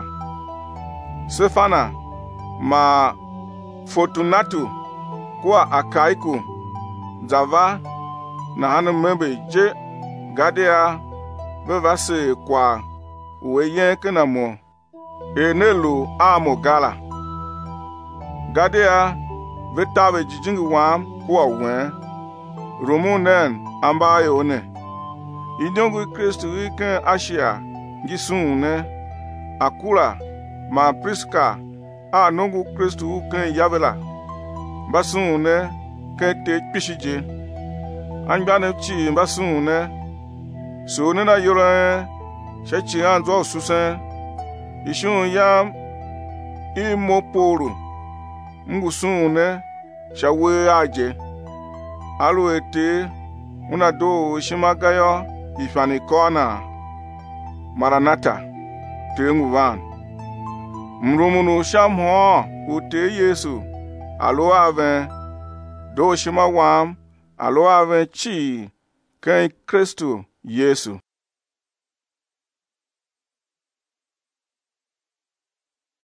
Stefana ma Fortunato kwa akaiku zava na hanu mebe je gadea bevase kwa uweyen kenamo enelu amo gala gadea vetawe jijingi wam kwa wen rumunen ambaye one inyongu Kristo iken ashia gisune akula ma Priska a nongu Kristo ken yavela basune kete pishije angbane chi basune so ne na yore shechi anzo susen ishun yam imoporo ngusune shawe aje alo ete una do shimagayo ifani kona Maranatha tenguvan mrumunu shamho ute Yesu alo ave do shimawam alo ave chi ken Kristo Yesu